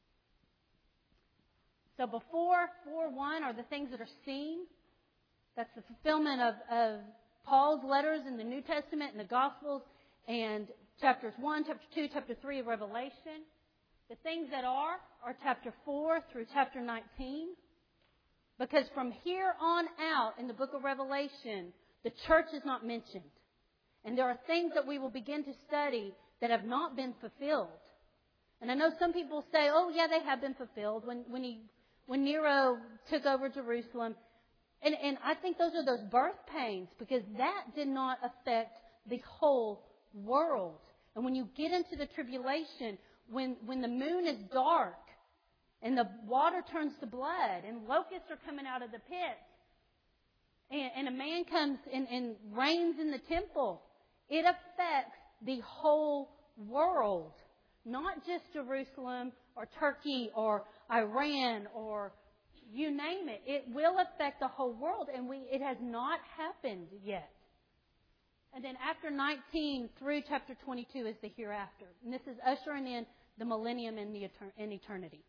So before 4:1 are the things that are seen. That's the fulfillment of Paul's letters in the New Testament and the Gospels and chapters 1, chapter 2, chapter 3 of Revelation. The things that are chapter 4 through chapter 19. Because from here on out in the book of Revelation, the church is not mentioned. And there are things that we will begin to study that have not been fulfilled. And I know some people say, oh yeah, they have been fulfilled when Nero took over Jerusalem. And I think those are those birth pains, because that did not affect the whole world. And when you get into the tribulation, when the moon is dark and the water turns to blood and locusts are coming out of the pit and a man comes and reigns in the temple, it affects the whole world. Not just Jerusalem or Turkey or Iran or you name it. It will affect the whole world, and it has not happened yet. And then after 19 through chapter 22 is the hereafter. And this is ushering in the millennium and eternity.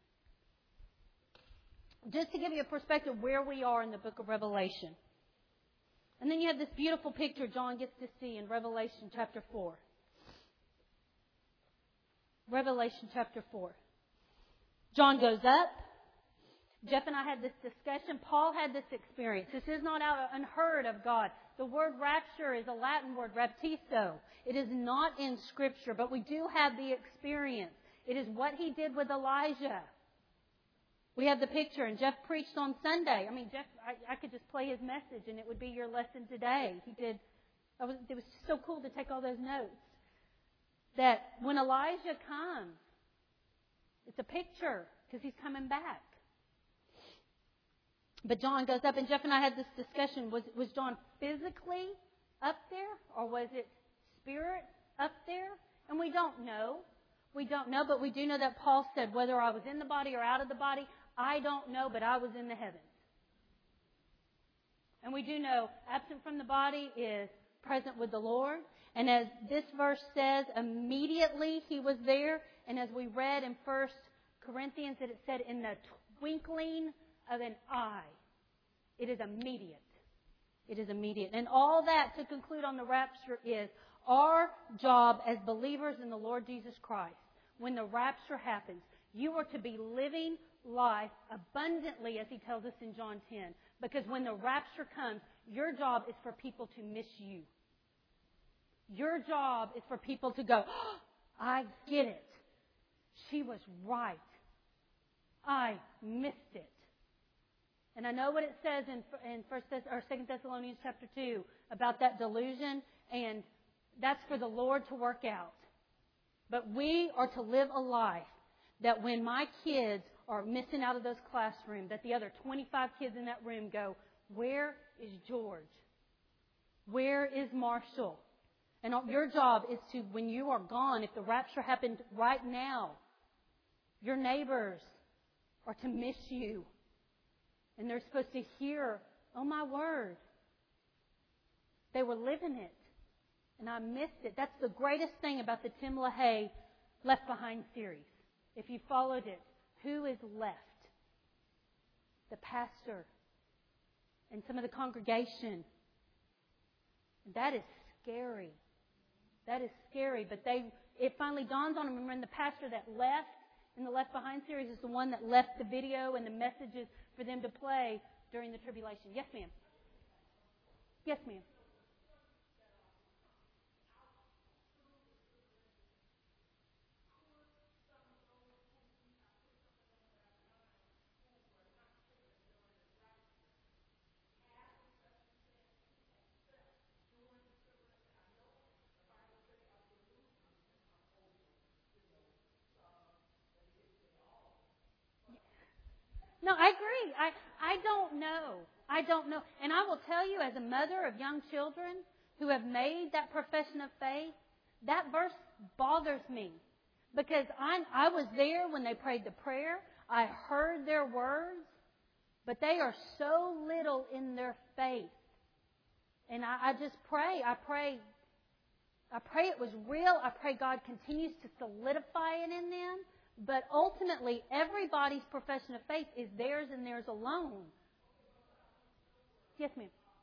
Just to give you a perspective where we are in the book of Revelation. And then you have this beautiful picture John gets to see in Revelation chapter 4. Revelation chapter 4. John goes up. Jeff and I had this discussion. Paul had this experience. This is not unheard of God. The word rapture is a Latin word, raptizo. It is not in Scripture, but we do have the experience. It is what he did with Elijah. We have the picture, and Jeff preached on Sunday. I mean, Jeff, I could just play his message, and it would be your lesson today. He did. It was so cool to take all those notes. That when Elijah comes, it's a picture because he's coming back. But John goes up, and Jeff and I had this discussion. Was John physically up there, or was it spirit up there? And we don't know. We don't know, but we do know that Paul said, whether I was in the body or out of the body, I don't know, but I was in the heavens. And we do know, absent from the body is present with the Lord. And as this verse says, immediately he was there. And as we read in 1 Corinthians, that it said, in the twinkling of an eye. It is immediate. It is immediate. And all that to conclude on the rapture is our job as believers in the Lord Jesus Christ. When the rapture happens, you are to be living life abundantly, as he tells us in John 10. Because when the rapture comes, your job is for people to miss you. Your job is for people to go, oh, I get it. She was right. I missed it. And I know what it says in 2 Thessalonians chapter 2 about that delusion, and that's for the Lord to work out. But we are to live a life that when my kids are missing out of those classrooms, that the other 25 kids in that room go, where is George? Where is Marshall? And your job is to, when you are gone, if the rapture happened right now, your neighbors are to miss you. And they're supposed to hear, oh my word. They were living it. And I missed it. That's the greatest thing about the Tim LaHaye Left Behind series. If you followed it, who is left? The pastor and some of the congregation. That is scary. That is scary. But it finally dawns on them. Remember, the pastor that left in the Left Behind series is the one that left the video and the messages for them to play during the tribulation. Yes, ma'am. Yes, ma'am. No, I agree. I don't know. I don't know. And I will tell you, as a mother of young children who have made that profession of faith, that verse bothers me. Because I was there when they prayed the prayer. I heard their words. But they are so little in their faith. And I just pray. I pray it was real. I pray God continues to solidify it in them. But ultimately, everybody's profession of faith is theirs and theirs alone. Yes, ma'am.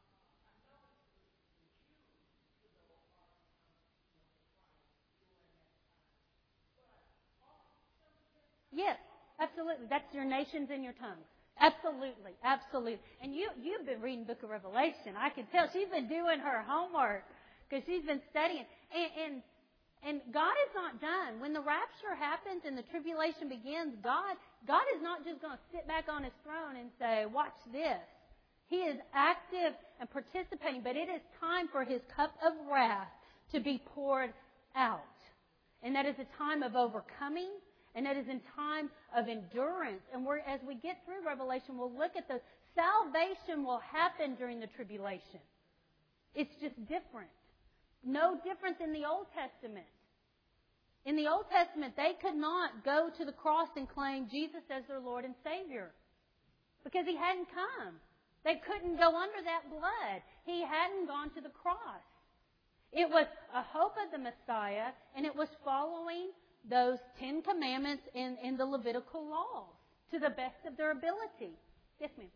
Yes, absolutely. That's your nations and your tongues. Absolutely, absolutely. And you've been reading the Book of Revelation. I can tell she's been doing her homework because she's been studying. And God is not done. When the rapture happens and the tribulation begins, God is not just going to sit back on His throne and say, watch this. He is active and participating, but it is time for His cup of wrath to be poured out. And that is a time of overcoming, and that is a time of endurance. And as we get through Revelation, we'll look at the salvation will happen during the tribulation. It's just different. No different than the Old Testament. In the Old Testament, they could not go to the cross and claim Jesus as their Lord and Savior because He hadn't come. They couldn't go under that blood. He hadn't gone to the cross. It was a hope of the Messiah, and it was following those 10 commandments in the Levitical laws to the best of their ability. Yes, ma'am.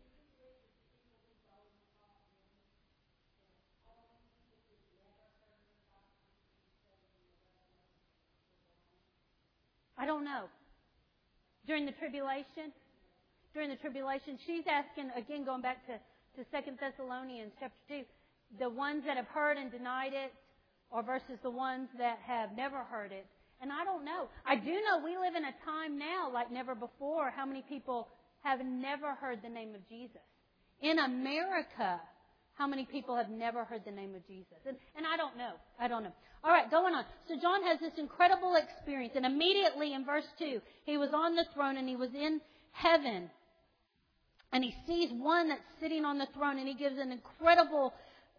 I don't know. During the tribulation, she's asking, again, going back to 2 Thessalonians chapter 2, the ones that have heard and denied it, or versus the ones that have never heard it. And I don't know. I do know we live in a time now like never before. How many people have never heard the name of Jesus? In America, how many people have never heard the name of Jesus? And I don't know. I don't know. All right, going on. So John has this incredible experience. And immediately in verse 2, he was on the throne and he was in heaven. And he sees one that's sitting on the throne, and he gives an incredible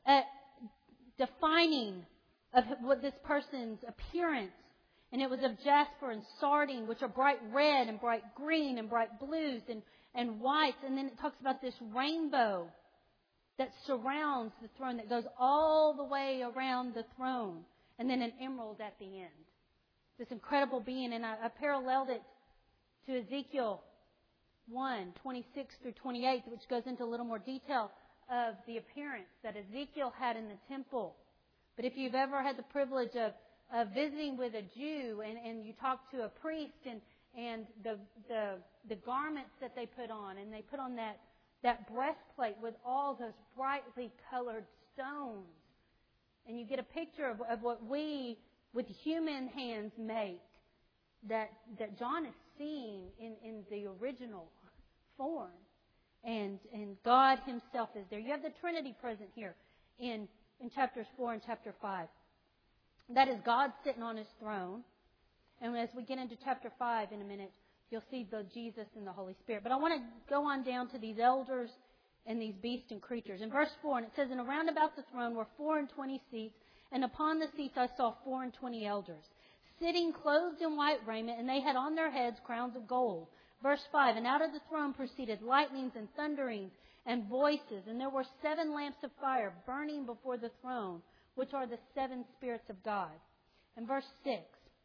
defining of what this person's appearance. And it was of jasper and sardine, which are bright red and bright green and bright blues and whites. And then it talks about this rainbow that surrounds the throne, that goes all the way around the throne. And then an emerald at the end. This incredible being. And I paralleled it to Ezekiel 1, 26 through 28, which goes into a little more detail of the appearance that Ezekiel had in the temple. But if you've ever had the privilege of visiting with a Jew and you talk to a priest and the garments that they put on, and they put on that breastplate with all those brightly colored stones, and you get a picture of what we with human hands make, that John is seeing in the original form. and God Himself is there. You have the Trinity present here in chapters 4 and chapter 5. That is God sitting on His throne. And as we get into chapter 5 in a minute, you'll see the Jesus and the Holy Spirit. But I want to go on down to these elders and these beasts and creatures. In verse 4, and it says, "And around about the throne were 24 seats, and upon the seats I saw 24 elders, sitting clothed in white raiment, and they had on their heads crowns of gold." Verse 5, "And out of the throne proceeded lightnings and thunderings and voices, and there were 7 lamps of fire burning before the throne, which are the 7 spirits of God." And verse 6,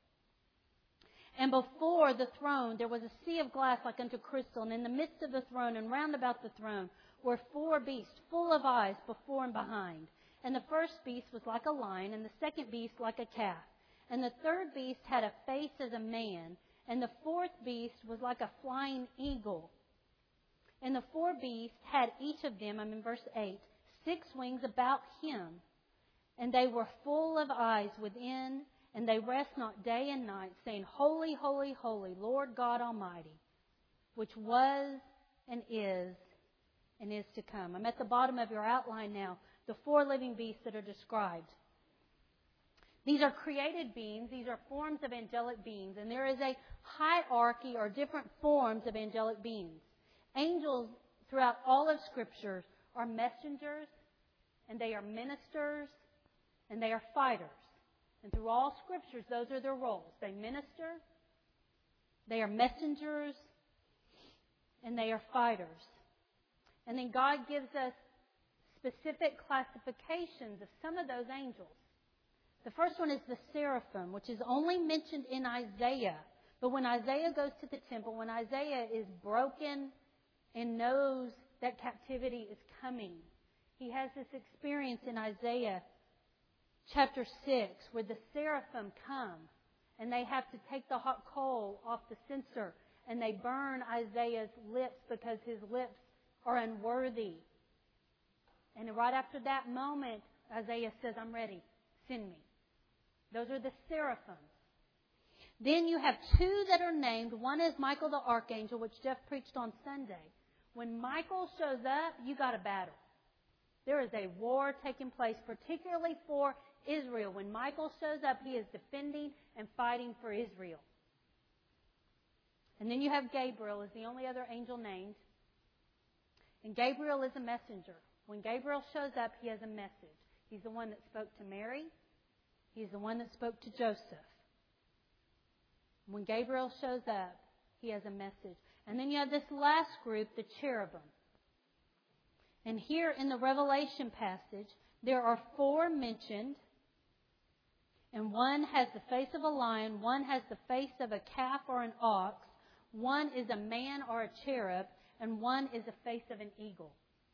"And before the throne there was a sea of glass like unto crystal, and in the midst of the throne and round about the throne were 4 beasts full of eyes before and behind. And the first beast was like a lion, and the second beast like a calf. And the third beast had a face as a man, and the fourth beast was like a flying eagle. And the 4 beasts had each of them," I'm in verse 8, "6 wings about him, and they were full of eyes within, and they rest not day and night, saying, Holy, holy, holy, Lord God Almighty, which was and is to come." I'm at the bottom of your outline now, the 4 living beasts that are described. These are created beings. These are forms of angelic beings. And there is a hierarchy or different forms of angelic beings. Angels throughout all of Scripture are messengers, and they are ministers, and they are fighters. And through all Scriptures, those are their roles. They minister, they are messengers, and they are fighters. And then God gives us specific classifications of some of those angels. The first one is the seraphim, which is only mentioned in Isaiah. But when Isaiah goes to the temple, when Isaiah is broken and knows that captivity is coming, he has this experience in Isaiah chapter 6 where the seraphim come and they have to take the hot coal off the censer and they burn Isaiah's lips because his lips are unworthy. And right after that moment, Isaiah says, "I'm ready. Send me." Those are the seraphim. Then you have 2 that are named. One is Michael the Archangel, which Jeff preached on Sunday. When Michael shows up, you got a battle. There is a war taking place, particularly for Israel. When Michael shows up, he is defending and fighting for Israel. And then you have Gabriel as the only other angel named. And Gabriel is a messenger. When Gabriel shows up, he has a message. He's the one that spoke to Mary. He's the one that spoke to Joseph. When Gabriel shows up, he has a message. And then you have this last group, the cherubim. And here in the Revelation passage, there are 4 mentioned. And one has the face of a lion, one has the face of a calf or an ox, one is a man or a cherub, and one is the face of an eagle.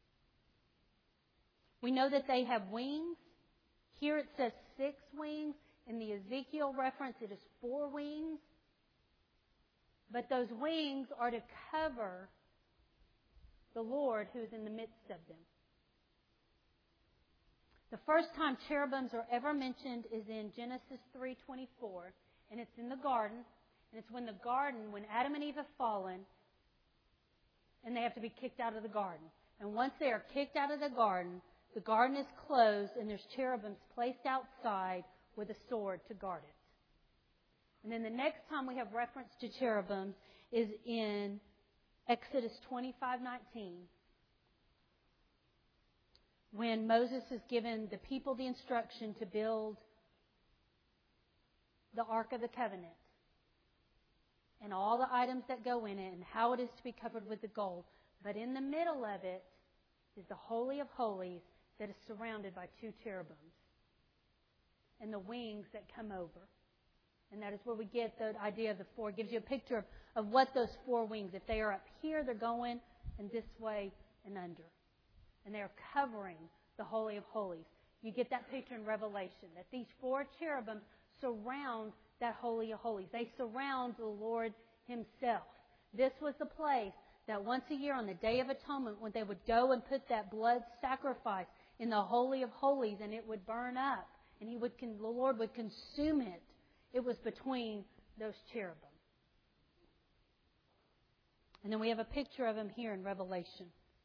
We know that they have wings. Here it says 6 wings. In the Ezekiel reference, it is 4 wings. But those wings are to cover the Lord who is in the midst of them. The first time cherubims are ever mentioned is in Genesis 3:24, and it's in the garden. And it's when Adam and Eve have fallen, and they have to be kicked out of the garden. And once they are kicked out of the garden is closed, and there's cherubims placed outside with a sword to guard it. And then the next time we have reference to cherubims is in Exodus 25:19, when Moses has given the people the instruction to build the Ark of the Covenant and all the items that go in it and how it is to be covered with the gold. But in the middle of it is the Holy of Holies that is surrounded by 2 cherubims and the wings that come over. And that is where we get the idea of the 4. It gives you a picture of what those 4 wings, if they are up here, they're going and this way and under. And they are covering the Holy of Holies. You get that picture in Revelation, that these 4 cherubims surround that Holy of Holies. They surround the Lord Himself. This was the place that once a year on the Day of Atonement, when they would go and put that blood sacrifice in the Holy of Holies and it would burn up and the Lord would consume it. It was between those cherubim. And then we have a picture of Him here in Revelation.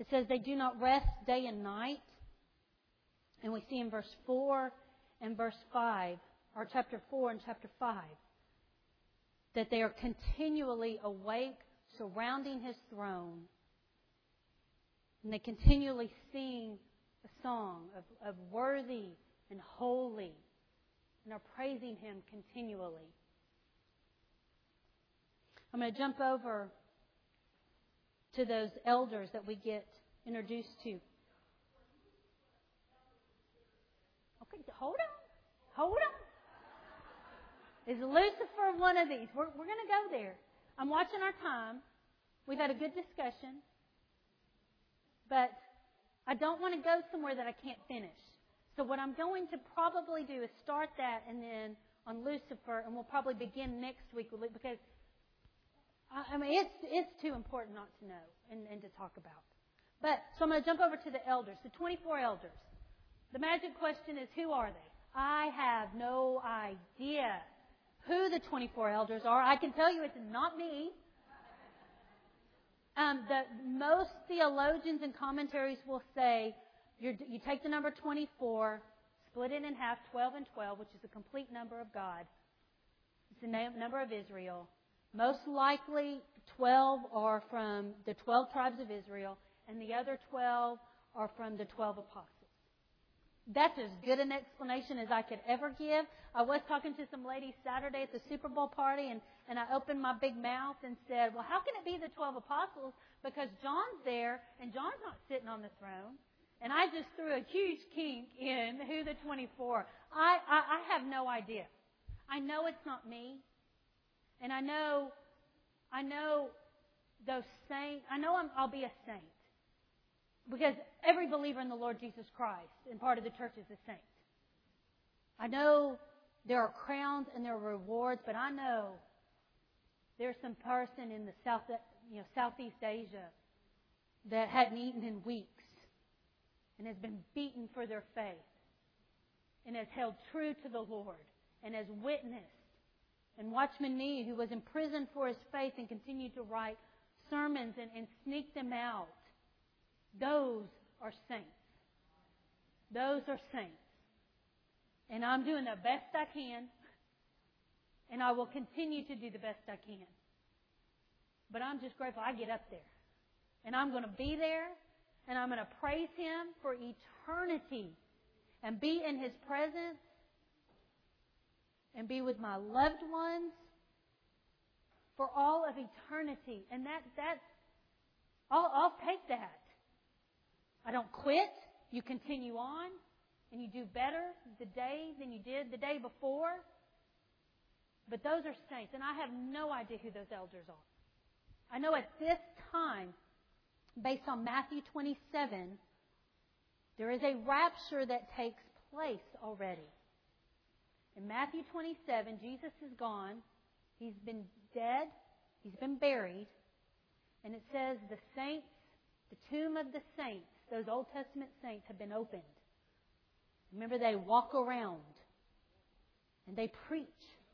It says they do not rest day and night. And we see in verse 4 and verse 5, or chapter 4 and chapter 5, that they are continually awake, surrounding His throne. And they continually sing a song of worthy and holy, and are praising Him continually. I'm going to jump over to those elders that we get introduced to. Okay, hold on. Is Lucifer one of these? We're going to go there. I'm watching our time. We've had a good discussion. But I don't want to go somewhere that I can't finish. So what I'm going to probably do is start that and then on Lucifer, and we'll probably begin next week with it, because I mean it's too important not to know and to talk about. But so I'm going to jump over to the elders, the 24 elders. The magic question is, who are they? I have no idea who the 24 elders are. I can tell you it's not me. Most theologians and commentaries will say you take the number 24, split it in half, 12 and 12, which is the complete number of God. It's the number of Israel. Most likely 12 are from the 12 tribes of Israel, and the other 12 are from the 12 apostles. That's as good an explanation as I could ever give. I was talking to some ladies Saturday at the Super Bowl party, and I opened my big mouth and said, well, how can it be the 12 apostles? Because John's there, and John's not sitting on the throne. And I just threw a huge kink in who the 24. I have no idea. I know it's not me. And I know those saints. I know I'll be a saint. Because every believer in the Lord Jesus Christ and part of the church is a saint. I know there are crowns and there are rewards, but I know there's some person in the Southeast Asia that hadn't eaten in weeks and has been beaten for their faith and has held true to the Lord and has witnessed. And Watchman Nee, who was in prison for his faith and continued to write sermons and sneak them out. Those are saints. Those are saints. And I'm doing the best I can. And I will continue to do the best I can. But I'm just grateful I get up there. And I'm going to be there. And I'm going to praise Him for eternity. And be in His presence. And be with my loved ones. For all of eternity. And I'll take that. I don't quit. You continue on. And you do better the day than you did the day before. But those are saints. And I have no idea who those elders are. I know at this time, based on Matthew 27, there is a rapture that takes place already. In Matthew 27, Jesus is gone. He's been dead. He's been buried. And it says the saints, the tomb of the saints, those Old Testament saints have been opened. Remember, they walk around and they preach.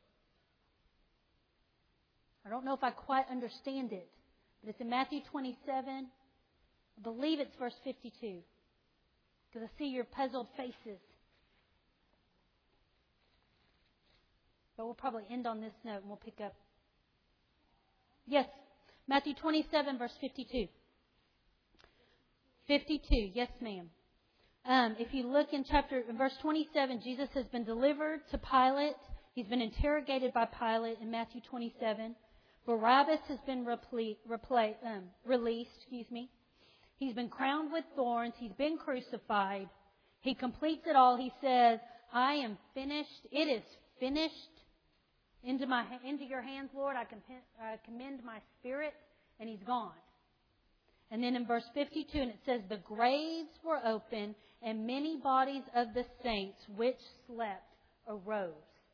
I don't know if I quite understand it, but it's in Matthew 27. I believe it's verse 52. Because I see your puzzled faces. But we'll probably end on this note and we'll pick up. Yes, Matthew 27, verse 52. 52, yes, ma'am. If you look in verse 27, Jesus has been delivered to Pilate. He's been interrogated by Pilate in Matthew 27. Barabbas has been released. He's been crowned with thorns. He's been crucified. He completes it all. He says, I am finished. It is finished. Into your hands, Lord, I commend my spirit. And He's gone. And then in verse 52, and it says, the graves were open, and many bodies of the saints which slept arose.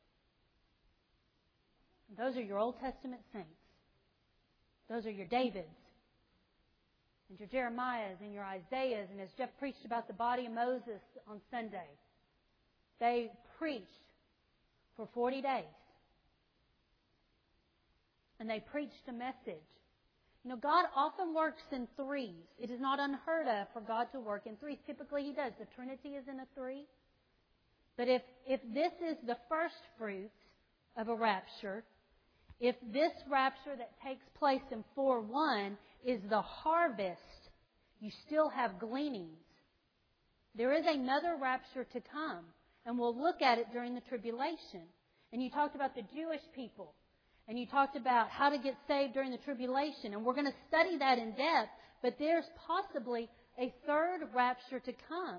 Those are your Old Testament saints. Those are your Davids, and your Jeremiahs, and your Isaiahs. And as Jeff preached about the body of Moses on Sunday, they preached for 40 days. And they preached a message. God often works in threes. It is not unheard of for God to work in threes. Typically He does. The Trinity is in a three. But if this is the first fruits of a rapture, if this rapture that takes place in 4:1 is the harvest, you still have gleanings. There is another rapture to come, and we'll look at it during the tribulation. And you talked about the Jewish people, and you talked about how to get saved during the tribulation, and we're going to study that in depth, but there's possibly a third rapture to come.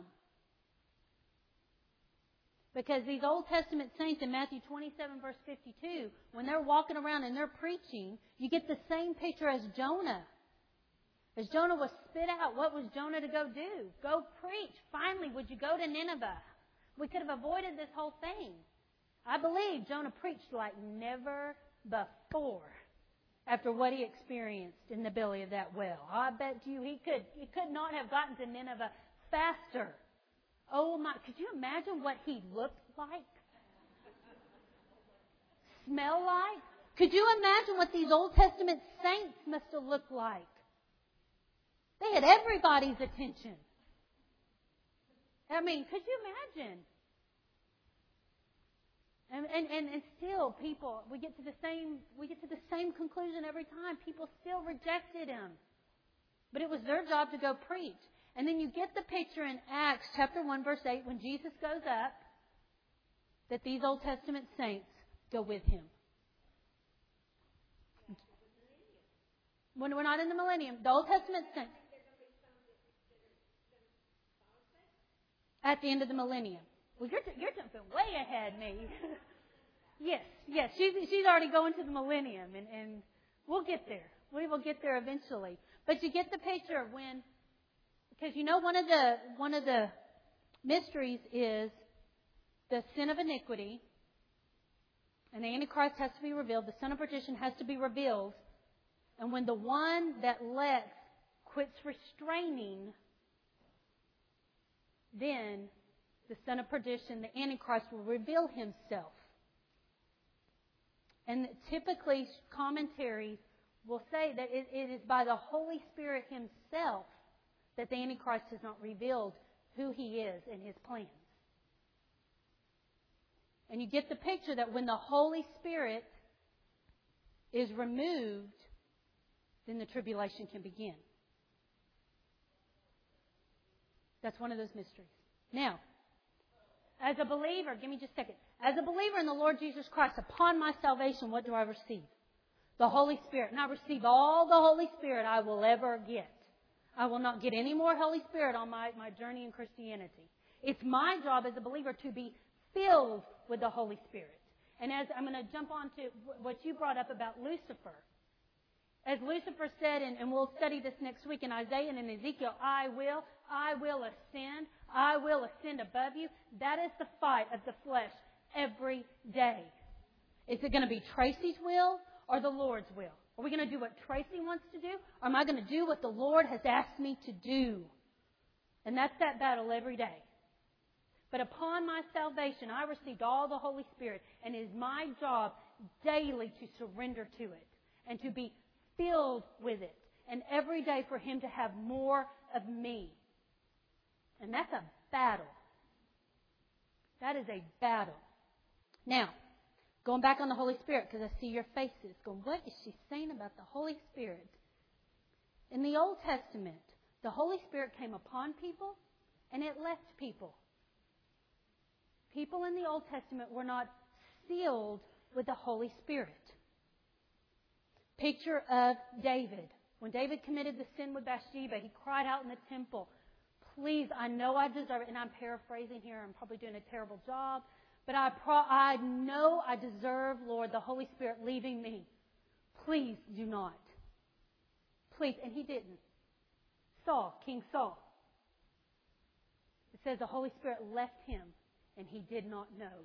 Because these Old Testament saints in Matthew 27, verse 52, when they're walking around and they're preaching, you get the same picture as Jonah. As Jonah was spit out, what was Jonah to go do? Go preach. Finally, would you go to Nineveh? We could have avoided this whole thing. I believe Jonah preached like never before after what he experienced in the belly of that whale. I bet you he could not have gotten to Nineveh faster. Oh my, could you imagine what he looked like? Smell like? Could you imagine what these Old Testament saints must have looked like? They had everybody's attention. I mean, could you imagine? And still people, we get to the same conclusion every time. People still rejected him. But it was their job to go preach. And then you get the picture in Acts chapter 1, verse 8, when Jesus goes up, that these Old Testament saints go with him. When we're not in the millennium, the Old Testament saints. At the end of the millennium. Well, you're jumping way ahead, me. Yes. She's already going to the millennium, and we'll get there. We will get there eventually. But you get the picture of when. Because one of the mysteries is the sin of iniquity, and the Antichrist has to be revealed. The son of perdition has to be revealed, and when the one that lets quits restraining, then the son of perdition, the Antichrist, will reveal himself. And typically, commentaries will say that it is by the Holy Spirit Himself that the Antichrist has not revealed who he is and his plans. And you get the picture that when the Holy Spirit is removed, then the tribulation can begin. That's one of those mysteries. Now, as a believer, give me just a second. As a believer in the Lord Jesus Christ, upon my salvation, what do I receive? The Holy Spirit. And I receive all the Holy Spirit I will ever get. I will not get any more Holy Spirit on my journey in Christianity. It's my job as a believer to be filled with the Holy Spirit. And as I'm going to jump on to what you brought up about Lucifer. As Lucifer said, and we'll study this next week in Isaiah and in Ezekiel, I will ascend. I will ascend above you. That is the fight of the flesh every day. Is it going to be Tracy's will or the Lord's will? Are we going to do what Tracy wants to do? Or am I going to do what the Lord has asked me to do? And that's that battle every day. But upon my salvation, I received all the Holy Spirit. And it is my job daily to surrender to it. And to be filled with it. And every day for Him to have more of me. And that's a battle. That is a battle. Now, going back on the Holy Spirit, because I see your faces going, what is she saying about the Holy Spirit? In the Old Testament, the Holy Spirit came upon people and it left people. People in the Old Testament were not sealed with the Holy Spirit. Picture of David. When David committed the sin with Bathsheba, he cried out in the temple, please, I know I deserve it. And I'm paraphrasing here. I'm probably doing a terrible job. But I know I deserve, Lord, the Holy Spirit leaving me. Please do not. Please. And he didn't. Saul, King Saul. It says the Holy Spirit left him and he did not know.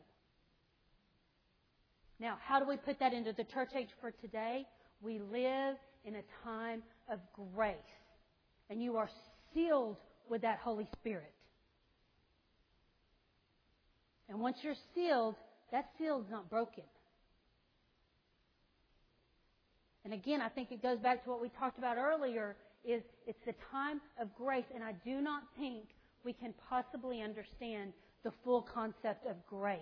Now, how do we put that into the church age for today? We live in a time of grace. And you are sealed with that Holy Spirit. And once you're sealed, that seal is not broken. And again, I think it goes back to what we talked about earlier, is it's the time of grace. And I do not think we can possibly understand the full concept of grace.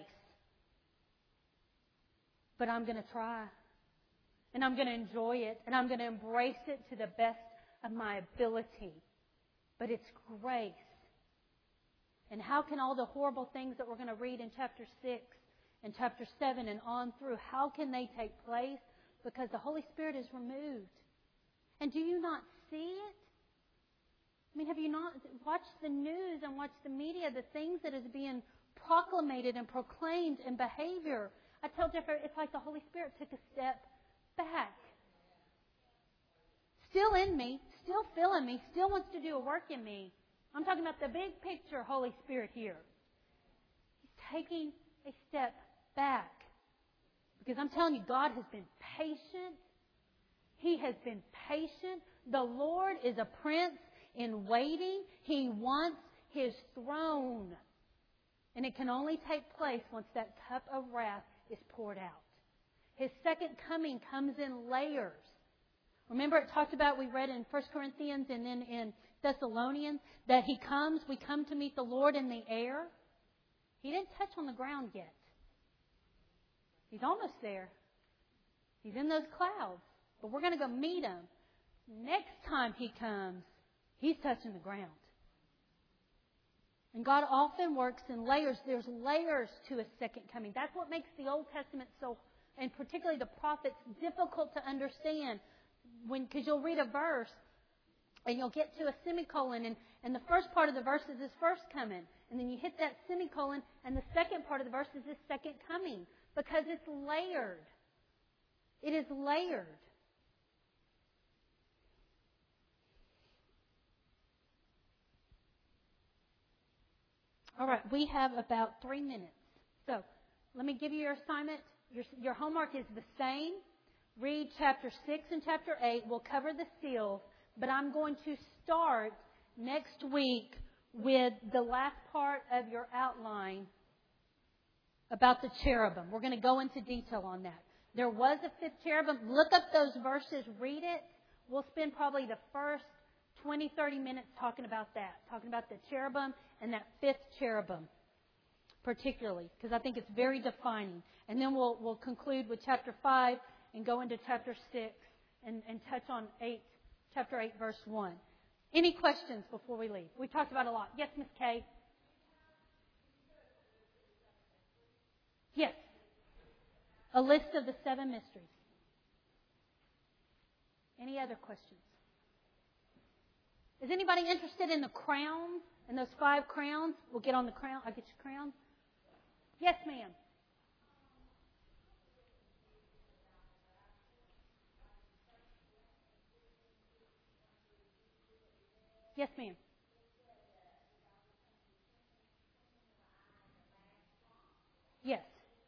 But I'm going to try. And I'm going to enjoy it. And I'm going to embrace it to the best of my ability. But it's grace. And how can all the horrible things that we're going to read in chapter 6 and chapter 7 and on through, how can they take place? Because the Holy Spirit is removed. And do you not see it? I mean, have you not watched the news and watched the media, the things that is being proclamated and proclaimed in behavior? I tell Jeff, it's like the Holy Spirit took a step back. Still in me, still filling me, still wants to do a work in me. I'm talking about the big picture Holy Spirit here. He's taking a step back. Because I'm telling you, God has been patient. He has been patient. The Lord is a prince in waiting. He wants His throne. And it can only take place once that cup of wrath is poured out. His second coming comes in layers. Remember it talked about, we read in 1 Corinthians and then in Thessalonians, that He comes, we come to meet the Lord in the air. He didn't touch on the ground yet. He's almost there. He's in those clouds. But we're going to go meet Him. Next time He comes, He's touching the ground. And God often works in layers. There's layers to His second coming. That's what makes the Old Testament so, and particularly the prophets, difficult to understand. Because you'll read a verse and you'll get to a semicolon, and the first part of the verse is His first coming. And then you hit that semicolon, and the second part of the verse is His second coming. Because it's layered. It is layered. All right, we have about 3 minutes. So, let me give you your assignment. Your homework is the same. Read chapter 6 and chapter 8. We'll cover the seals. But I'm going to start next week with the last part of your outline about the cherubim. We're going to go into detail on that. There was a fifth cherubim. Look up those verses. Read it. We'll spend probably the first 20, 30 minutes talking about that. Talking about the cherubim and that fifth cherubim particularly. Because I think it's very defining. And then we'll conclude with chapter 5 and go into chapter 6 and touch on chapter 8, verse 1. Any questions before we leave? We talked about a lot. Yes, Miss Kay? Yes. A list of the 7 mysteries. Any other questions? Is anybody interested in the crowns? In those 5 crowns? We'll get on the crown. I'll get your crown. Yes, ma'am. Yes, ma'am. Yes.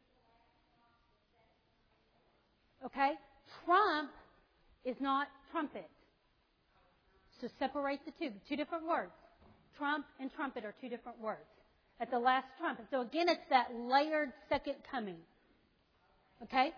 Okay? Trump is not trumpet. So separate the two. 2 different words. Trump and trumpet are 2 different words. At the last trumpet. So again, it's that layered second coming. Okay?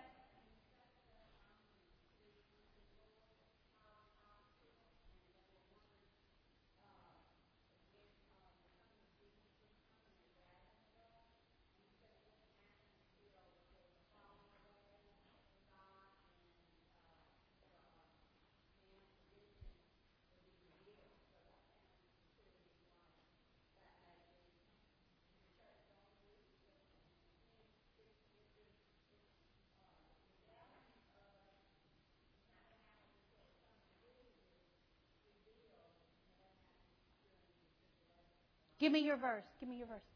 Give me your verse. Give me your verse.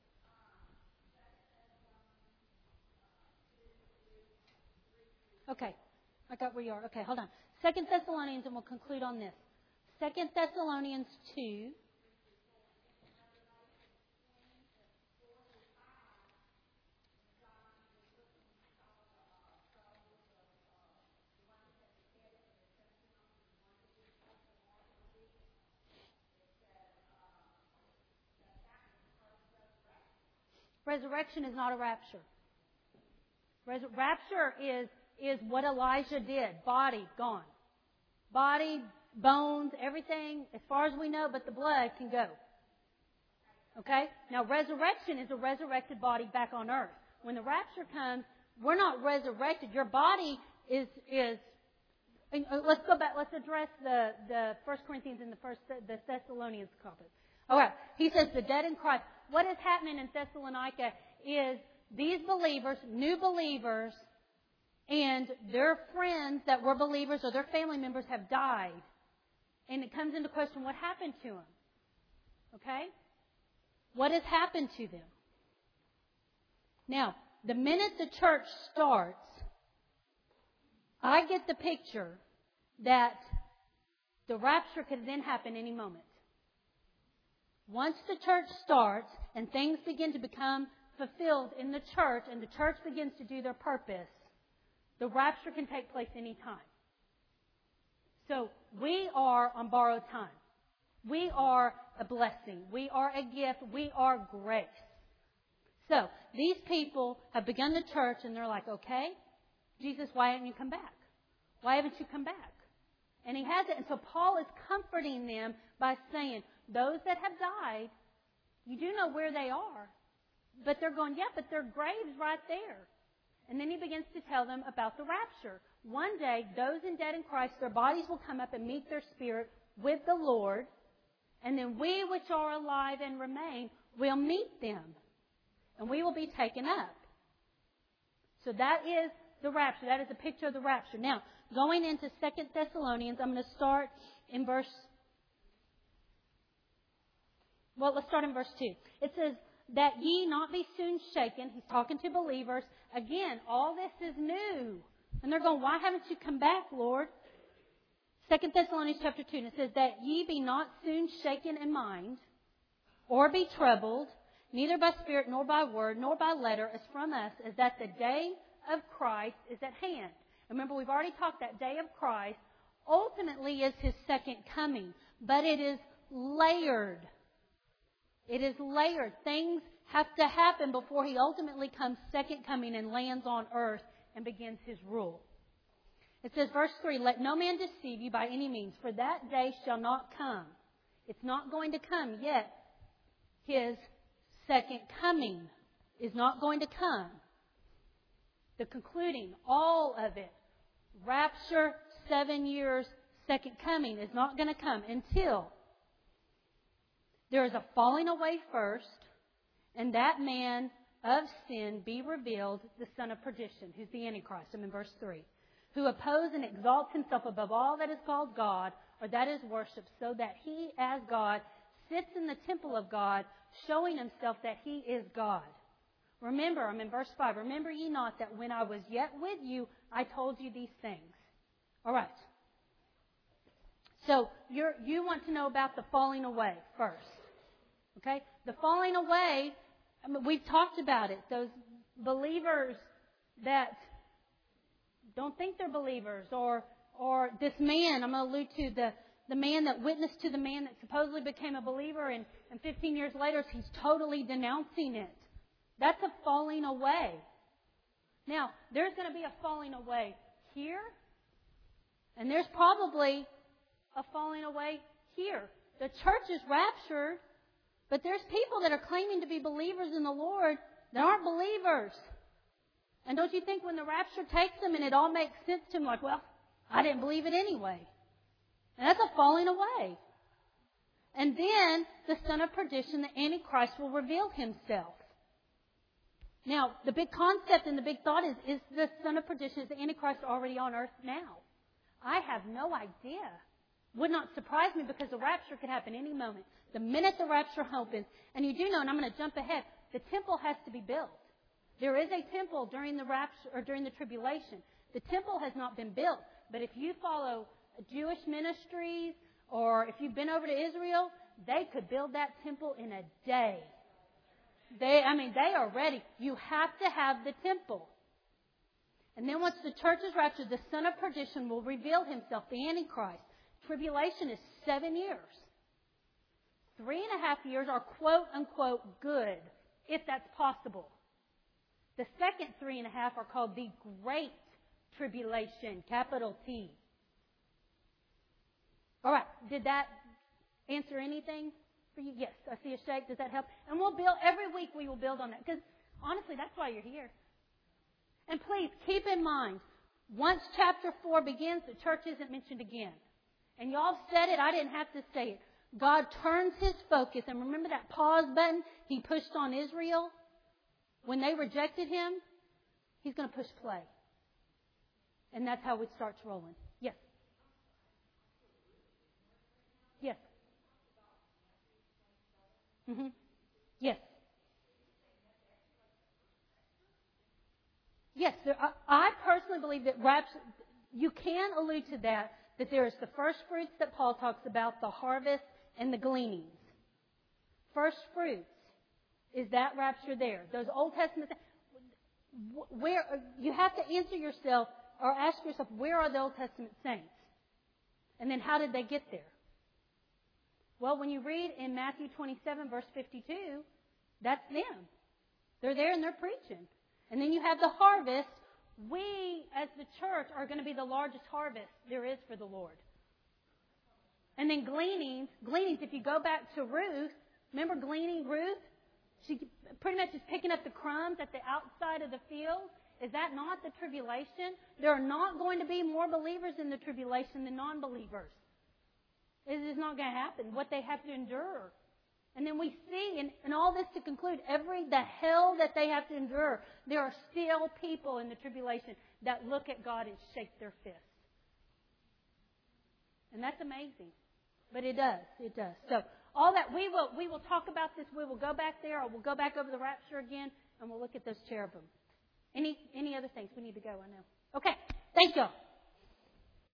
Okay. I got where you are. Okay, hold on. 2 Thessalonians, and we'll conclude on this. 2 Thessalonians 2. Resurrection is not a rapture. Rapture is what Elijah did. Body, gone. body, bones, everything, as far as we know, but the blood can go. Okay? Now, resurrection is a resurrected body back on earth. When the rapture comes, we're not resurrected. Your body is let's go back. Let's address the 1 Corinthians and the Thessalonians topic. All right. He says the dead in Christ. What is happening in Thessalonica is these believers, new believers, and their friends that were believers or their family members have died. And it comes into question what happened to them. Okay? What has happened to them? Now, the minute the church starts, I get the picture that the rapture could then happen any moment. Once the church starts and things begin to become fulfilled in the church and the church begins to do their purpose, the rapture can take place any time. So we are on borrowed time. We are a blessing. We are a gift. We are grace. So these people have begun the church and they're like, okay, Jesus, why haven't you come back? Why haven't you come back? And he hasn't. And so Paul is comforting them by saying, those that have died, you do know where they are. But they're going, yeah, but their grave's right there. And then he begins to tell them about the rapture. One day, those in dead in Christ, their bodies will come up and meet their spirit with the Lord. And then we which are alive and remain will meet them. And we will be taken up. So that is the rapture. That is a picture of the rapture. Now, going into 2 Thessalonians, I'm going to start in verse... Well, let's start in verse 2. It says, that ye not be soon shaken. He's talking to believers. Again, all this is new. And they're going, why haven't you come back, Lord? 2 Thessalonians chapter 2. And it says, that ye be not soon shaken in mind, or be troubled, neither by spirit, nor by word, nor by letter, as from us, as that the day of Christ is at hand. Remember, we've already talked that day of Christ ultimately is His second coming. But it is layered. It is layered. Things have to happen before He ultimately comes second coming and lands on earth and begins His rule. It says, verse 3, let no man deceive you by any means, for that day shall not come. It's not going to come yet. His second coming is not going to come. The concluding, all of it, rapture, 7 years, second coming is not going to come until there is a falling away first, and that man of sin be revealed, the son of perdition, who's the Antichrist. I'm in verse 3. Who opposes and exalts himself above all that is called God, or that is worshipped, so that he, as God, sits in the temple of God, showing himself that he is God. Remember, I'm in verse 5. Remember ye not that when I was yet with you, I told you these things. All right. So you want to know about the falling away first. Okay? The falling away, I mean, we've talked about it. Those believers that don't think they're believers, or this man, I'm going to allude to the man that witnessed to the man that supposedly became a believer, and 15 years later he's totally denouncing it. That's a falling away. Now, there's going to be a falling away here, and there's probably a falling away here. The church is raptured, but there's people that are claiming to be believers in the Lord that aren't believers. And don't you think when the rapture takes them and it all makes sense to them, like, well, I didn't believe it anyway. And that's a falling away. And then the son of perdition, the Antichrist, will reveal himself. Now, the big concept and the big thought is the son of perdition, is the Antichrist already on earth now? I have no idea. Would not surprise me, because the rapture could happen any moment. The minute the rapture opens, and you do know, and I'm going to jump ahead, the temple has to be built. There is a temple during the rapture or during the tribulation. The temple has not been built. But if you follow Jewish ministries, or if you've been over to Israel, they could build that temple in a day. They are ready. You have to have the temple. And then once the church is raptured, the son of perdition will reveal himself, the Antichrist. Tribulation is 7 years. 3.5 years are quote unquote good, if that's possible. The second 3.5 are called the Great Tribulation, capital T. All right. Did that answer anything for you? Yes. I see a shake. Does that help? And we'll build, every week we will build on that. Because honestly, that's why you're here. And please keep in mind, once chapter 4 begins, the church isn't mentioned again. And y'all said it. I didn't have to say it. God turns His focus. And remember that pause button He pushed on Israel? When they rejected Him, He's going to push play. And that's how it starts rolling. Yes. Yes. Mm-hmm. Yes. Yes. I personally believe that rapture, you can allude to that there is the first fruits that Paul talks about, the harvest and the gleanings. First fruits. Is that rapture there? Those Old Testament, where you have to answer yourself or ask yourself, where are the Old Testament saints? And then how did they get there? Well, when you read in Matthew 27, verse 52, that's them. They're there and they're preaching. And then you have the harvest. We, as the church, are going to be the largest harvest there is for the Lord. And then gleanings, if you go back to Ruth, remember gleaning Ruth? She pretty much is picking up the crumbs at the outside of the field. Is that not the tribulation? There are not going to be more believers in the tribulation than non-believers. It is not going to happen. What they have to endure. And then we see, and all this to conclude, the hell that they have to endure, there are still people in the tribulation that look at God and shake their fists. And that's amazing. But it does. It does. So all that, we will talk about this. We will go back there, or we'll go back over the rapture again, and we'll look at those cherubim. Any other things? We need to go, I know. Okay. Thank y'all.